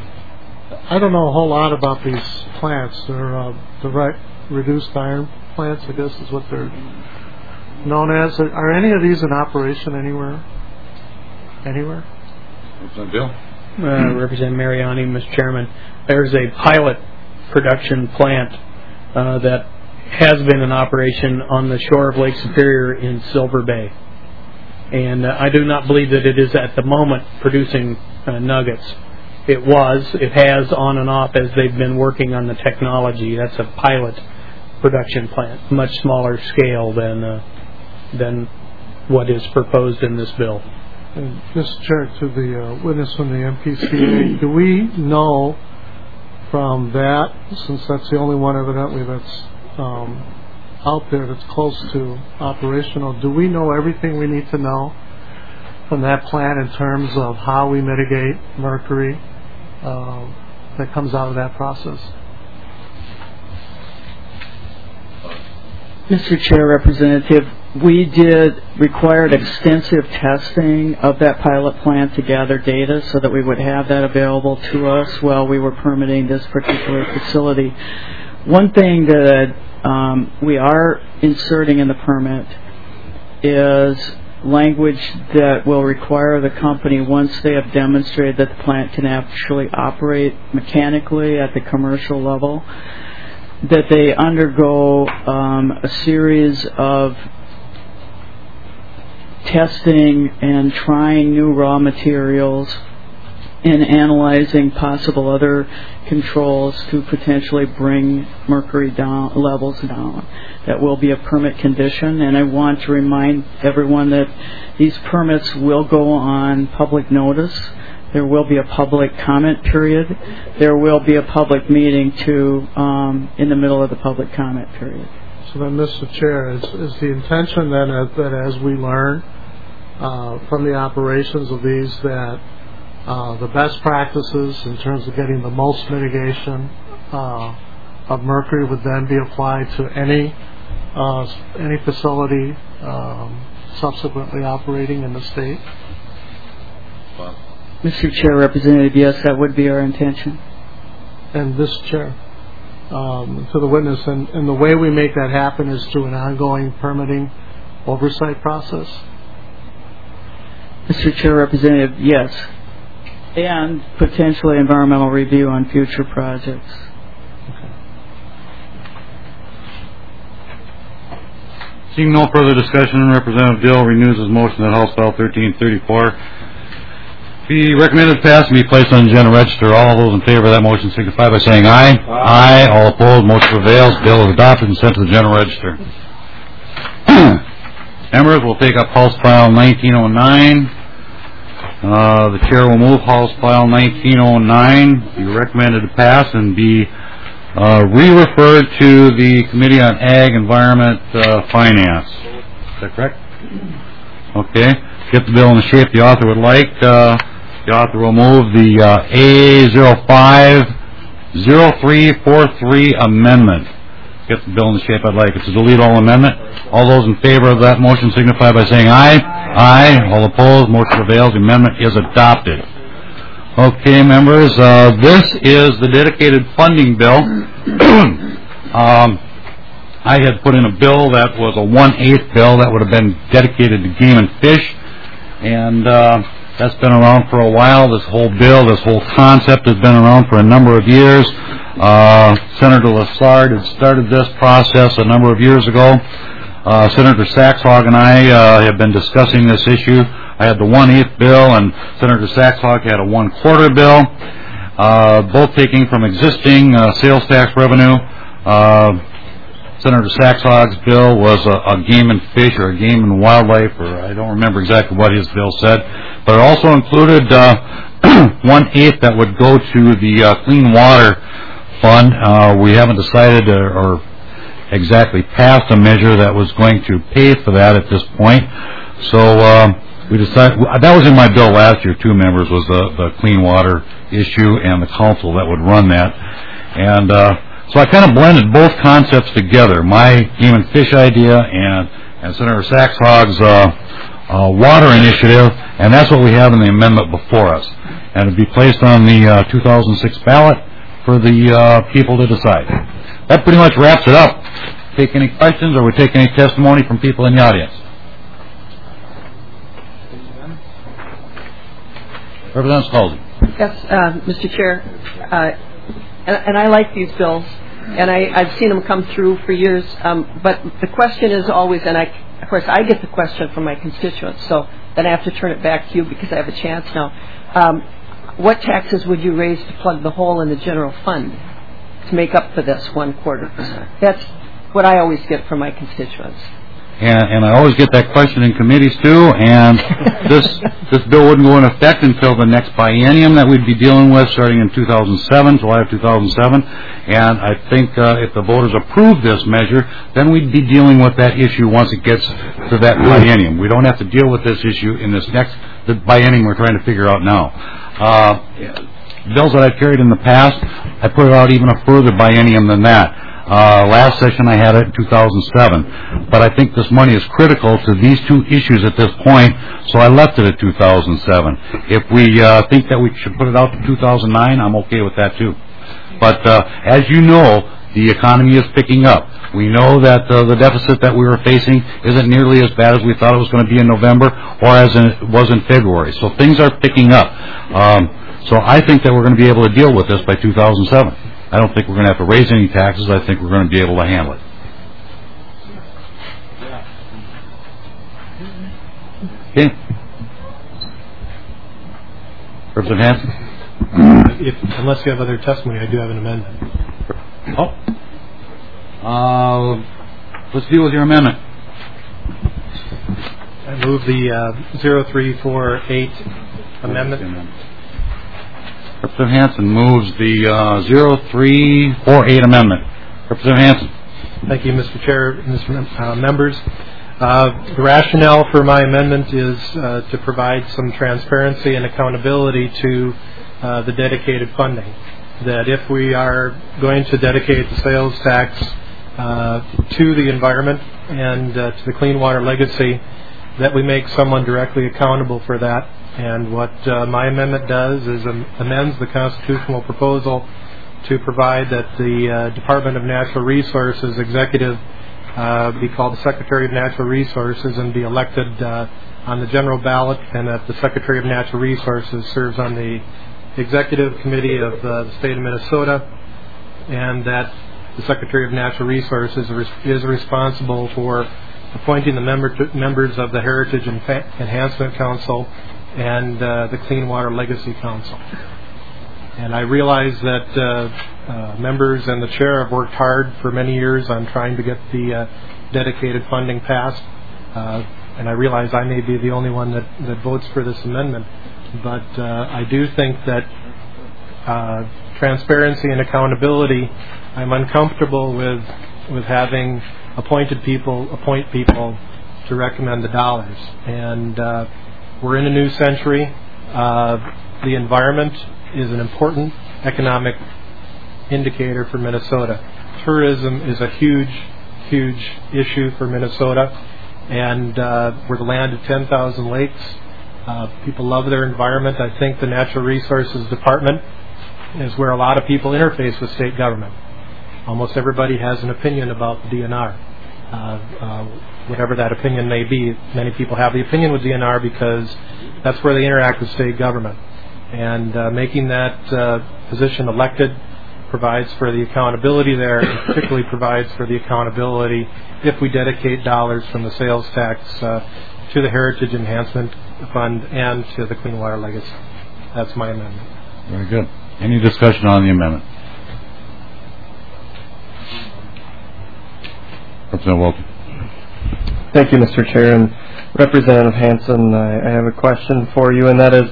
I don't know a whole lot about these plants. They're uh, direct reduced iron plants, I guess is what they're known as. Are, are any of these in operation anywhere? Anywhere? Representative Bill. Uh, Representative Mariani, Mister Chairman. There's a pilot production plant uh, that has been in operation on the shore of Lake Superior in Silver Bay. And uh, I do not believe that it is at the moment producing uh, nuggets. It was, it has on and off as they've been working on the technology. That's a pilot production plant, much smaller scale than uh, than what is proposed in this bill. And Mister Chair, to the uh, witness from the M P C A, do we know from that, since that's the only one evidently that's um, out there that's close to operational, do we know everything we need to know from that plant in terms of how we mitigate mercury uh, that comes out of that process? Mister Chair, Representative, we did required extensive testing of that pilot plant to gather data so that we would have that available to us while we were permitting this particular facility. One thing that um, we are inserting in the permit is language that will require the company, once they have demonstrated that the plant can actually operate mechanically at the commercial level, that they undergo um, a series of testing and trying new raw materials and analyzing possible other controls to potentially bring mercury down, levels down. That will be a permit condition, and I want to remind everyone that these permits will go on public notice. There will be a public comment period. There will be a public meeting too um, in the middle of the public comment period. So then, Mister Chair, is, is the intention then that, that as we learn uh, from the operations of these, that uh, the best practices in terms of getting the most mitigation uh, of mercury would then be applied to any uh, any facility um, subsequently operating in the state. Mister Chair, Representative, yes, that would be our intention. And this chair, um, to the witness, and, and the way we make that happen is through an ongoing permitting oversight process. Mister Chair, Representative, yes. And potentially environmental review on future projects. Seeing no further discussion, Representative Dill renews his motion that House File thirteen thirty-four be recommended to pass and be placed on the general register. All those in favor of that motion signify by saying aye. Aye. Aye. All opposed, motion prevails. Bill is adopted and sent to the general register. Members, we'll take up House File nineteen oh nine. Uh, the chair will move House File nineteen oh nine, be recommended to pass and be uh, re-referred to the Committee on Ag, Environment, uh, Finance. Is that correct? Okay. Get the bill in the shape the author would like. Uh, the author will move the uh, A zero five zero three four three amendment. Get the bill in the shape I'd like. It's a delete all amendment. All those in favor of that motion signify by saying aye. Aye. Aye. All opposed, motion prevails. The amendment is adopted. Okay, members, uh, this is the dedicated funding bill. um, I had put in a bill that was a one-eighth bill that would have been dedicated to game and fish, and uh, that's been around for a while. This whole bill, this whole concept has been around for a number of years. Uh, Senator Lassard had started this process a number of years ago. Uh, Senator Saxhog and I uh, have been discussing this issue. I had the one-eighth bill, and Senator Saxhog had a one-quarter bill, uh, both taking from existing uh, sales tax revenue. Uh, Senator Saxhog's bill was a, a game and fish or a game and wildlife, or I don't remember exactly what his bill said, but it also included uh, one-eighth that would go to the uh, Clean Water Fund. Uh, we haven't decided uh, or exactly passed a measure that was going to pay for that at this point. So um, we decided, that was in my bill last year, two members, was the, the clean water issue and the council that would run that. And uh, so I kind of blended both concepts together, my game and fish idea and, and Senator Saxhog's uh, uh, water initiative, and that's what we have in the amendment before us. And it would be placed on the uh, two thousand six ballot for the uh, people to decide. That pretty much wraps it up. Take any questions, or we take any testimony from people in the audience. Representative Scalzi. Yes, uh, Mister Chair, uh, and, and I like these bills, and I, I've seen them come through for years. Um, but the question is always, and I, of course, I get the question from my constituents, so then I have to turn it back to you because I have a chance now. Um, what taxes would you raise to plug the hole in the general fund to make up for this one quarter percent? That's what I always get from my constituents. And, and I always get that question in committees too, and this this bill wouldn't go in effect until the next biennium that we'd be dealing with, starting in two thousand seven, July of two thousand seven. And I think uh, if the voters approve this measure, then we'd be dealing with that issue once it gets to that biennium. We don't have to deal with this issue in this next the biennium we're trying to figure out now. Uh, bills that I've carried in the past, I put it out even a further biennium than that. Uh, last session I had it in two thousand seven, but I think this money is critical to these two issues at this point, so I left it at two thousand seven. If we uh, think that we should put it out to two thousand nine, I'm okay with that too. But uh, as you know, the economy is picking up. We know that uh, the deficit that we were facing isn't nearly as bad as we thought it was going to be in November or as in, it was in February. So things are picking up. Um, so I think that we're going to be able to deal with this by two thousand seven. I don't think we're going to have to raise any taxes. I think we're going to be able to handle it. Okay. Representative Hanson? If, unless you have other testimony, I do have an amendment. Oh. Uh, let's deal with your amendment. I move the uh, zero three four eight amendment. Representative Hanson moves the uh, zero three four eight amendment. Representative Hanson. Thank you, Mister Chair and Mister Uh, members. Uh, the rationale for my amendment is uh, to provide some transparency and accountability to uh, the dedicated funding. That if we are going to dedicate the sales tax uh, to the environment and uh, to the Clean Water Legacy, that we make someone directly accountable for that. And what uh, my amendment does is am- amends the constitutional proposal to provide that the uh, Department of Natural Resources executive uh, be called the Secretary of Natural Resources and be elected uh, on the general ballot, and that the Secretary of Natural Resources serves on the Executive Committee of uh, the State of Minnesota, and that the Secretary of Natural Resources is responsible for appointing the member to, members of the Heritage Enfa- Enhancement Council and uh, the Clean Water Legacy Council. And I realize that uh, uh, members and the chair have worked hard for many years on trying to get the uh, dedicated funding passed. Uh, and I realize I may be the only one that, that votes for this amendment. But uh, I do think that uh, transparency and accountability, I'm uncomfortable with with having appointed people appoint people to recommend the dollars. And uh, we're in a new century. Uh, the environment is an important economic indicator for Minnesota. Tourism is a huge, huge issue for Minnesota. And uh, we're the land of ten thousand lakes. Uh, people love their environment. I think the Natural Resources Department is where a lot of people interface with state government. Almost everybody has an opinion about the D N R. Uh, uh, whatever that opinion may be, many people have the opinion with D N R because that's where they interact with state government. And uh, making that uh, position elected provides for the accountability there, and particularly provides for the accountability if we dedicate dollars from the sales tax uh, to the Heritage Enhancement Fund and to the Clean Water Legacy. That's my amendment. Very good. Any discussion on the amendment? Representative Walton. Thank you, Mister Chair. And Representative Hanson, I, I have a question for you, and that is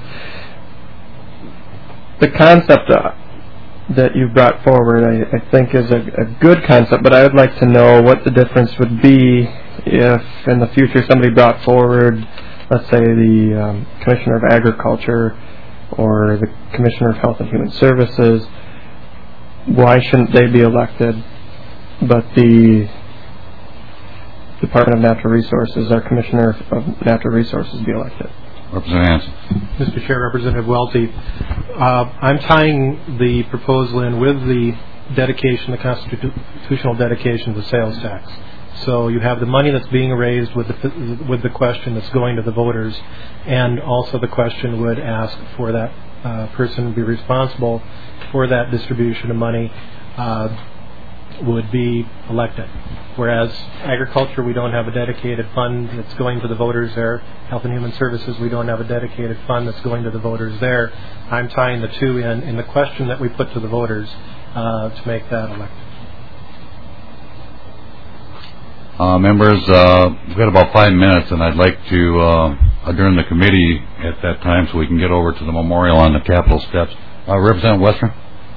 the concept uh, that you brought forward, I, I think is a, a good concept, but I would like to know what the difference would be if in the future somebody brought forward, let's say, the um, Commissioner of Agriculture or the Commissioner of Health and Human Services. Why shouldn't they be elected, but the Department of Natural Resources, our Commissioner of Natural Resources, be elected? Representative Hanson. Mister Chair, Representative Welty, uh, I'm tying the proposal in with the dedication, the constitutional dedication to the sales tax. So you have the money that's being raised with the with the question that's going to the voters, and also the question would ask for that uh, person to be responsible for that distribution of money uh, would be elected. Whereas agriculture, we don't have a dedicated fund that's going to the voters there. Health and Human Services, we don't have a dedicated fund that's going to the voters there. I'm tying the two in in the question that we put to the voters uh, to make that elected. Uh, members, uh, we've got about five minutes, and I'd like to uh, adjourn the committee at that time so we can get over to the memorial on the Capitol steps. Uh, Representative Western?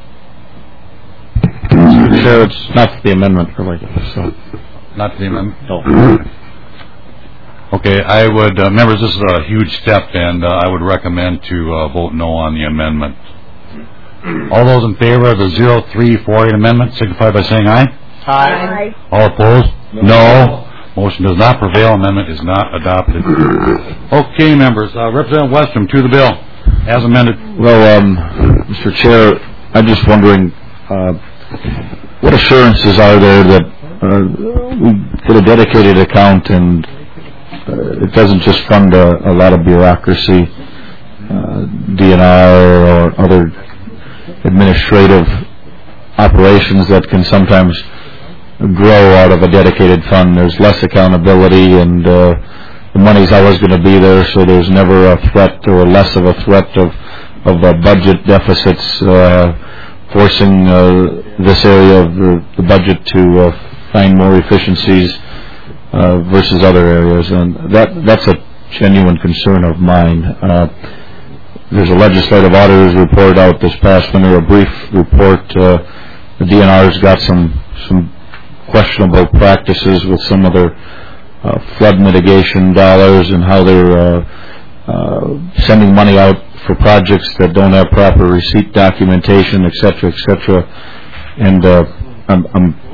Mister Chair, it's not the amendment related. So. Not the amendment? No. Okay, I would, uh, members, this is a huge step, and uh, I would recommend to uh, vote no on the amendment. All those in favor of the zero three four eight amendment signify by saying aye. Aye. All opposed? No. no. Motion does not prevail. Amendment is not adopted. Okay, members. Uh, Representative Western, to the bill, as amended. Well, um, Mister Chair, I'm just wondering uh, what assurances are there that uh, we get a dedicated account and uh, it doesn't just fund a, a lot of bureaucracy, uh, D N R or other administrative operations that can sometimes grow out of a dedicated fund. There's less accountability, and uh, the money's always going to be there, so there's never a threat or less of a threat of of uh, budget deficits uh, forcing uh, this area of the, the budget to uh, find more efficiencies uh, versus other areas, and that that's a genuine concern of mine. Uh, there's a legislative auditor's report out this past winter, a brief report. Uh, the D N R's got some some questionable practices with some of their uh, flood mitigation dollars and how they're uh, uh, sending money out for projects that don't have proper receipt documentation, et cetera, et cetera. And uh, I'm, I'm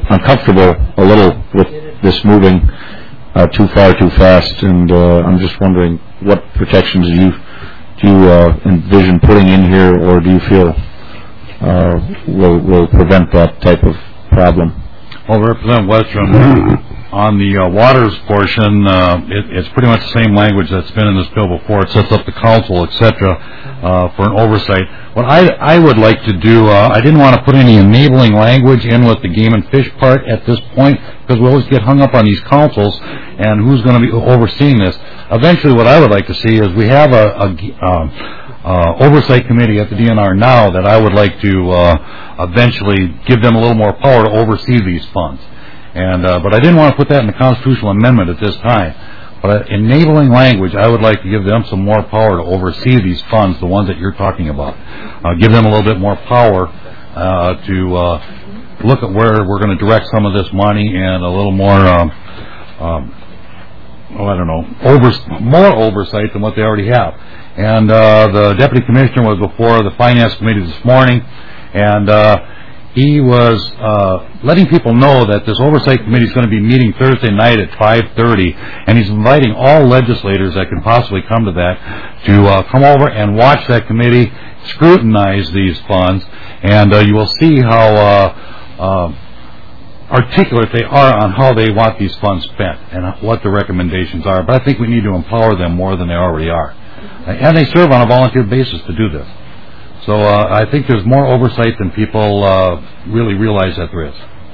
uncomfortable a little with this moving uh, too far, too fast, and uh, I'm just wondering what protections do you do you uh, envision putting in here, or do you feel uh, will will prevent that type of problem? Well, Representative Westrom, on the uh, waters portion, uh, it, it's pretty much the same language that's been in this bill before. It sets up the council, et cetera, uh, for an oversight. What I, I would like to do, uh, I didn't want to put any enabling language in with the game and fish part at this point, because we always get hung up on these councils and who's going to be overseeing this. Eventually, what I would like to see is we have a, a um, uh, oversight committee at the D N R now that I would like to uh, eventually give them a little more power to oversee these funds. And uh, but I didn't want to put that in the constitutional amendment at this time. But uh, enabling language, I would like to give them some more power to oversee these funds, the ones that you're talking about. Uh, give them a little bit more power uh, to uh, look at where we're going to direct some of this money, and a little more, um, um, oh, I don't know, over, more oversight than what they already have. And uh, the deputy commissioner was before the finance committee this morning, and uh, he was uh, letting people know that this oversight committee is going to be meeting Thursday night at five thirty, and he's inviting all legislators that can possibly come to that to uh, come over and watch that committee scrutinize these funds, and uh, you will see how uh, uh, articulate they are on how they want these funds spent and what the recommendations are. But I think we need to empower them more than they already are. And they serve on a volunteer basis to do this. So uh, I think there's more oversight than people uh, really realize that there is.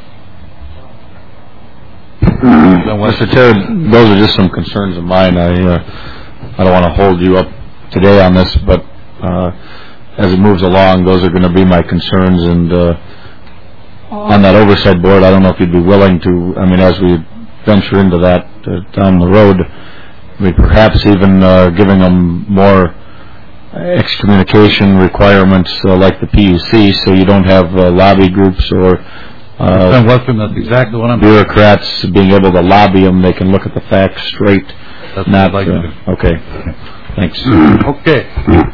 Mister Chair, those are just some concerns of mine. I uh, I don't want to hold you up today on this, but uh, as it moves along, those are going to be my concerns. And uh, on that oversight board, I don't know if you'd be willing to, I mean, as we venture into that uh, down the road, I mean, perhaps even uh, giving them more excommunication requirements uh, like the P U C, so you don't have uh, lobby groups or uh, Western, that's exactly what I'm bureaucrats being able to lobby them. They can look at the facts straight. That's not what I'd like uh, okay. Thanks. Okay.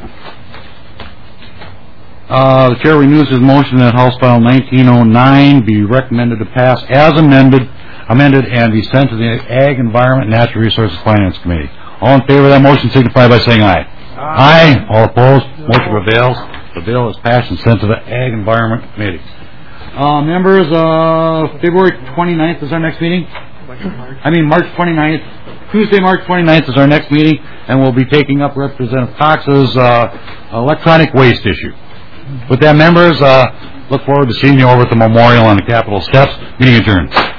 Uh, the chair renews his motion that House File nineteen oh nine be recommended to pass as amended, amended, and be sent to the Ag, Environment, and Natural Resources Finance Committee. All in favor of that motion signify by saying aye. Aye. Aye. All opposed? Motion prevails. The bill is passed and sent to the Ag Environment Committee. Uh, members, uh, February twenty-ninth is our next meeting. I mean, March twenty-ninth. Tuesday, March twenty-ninth is our next meeting, and we'll be taking up Representative Cox's uh, electronic waste issue. With that, members, uh, look forward to seeing you over at the memorial on the Capitol steps. Meeting adjourned.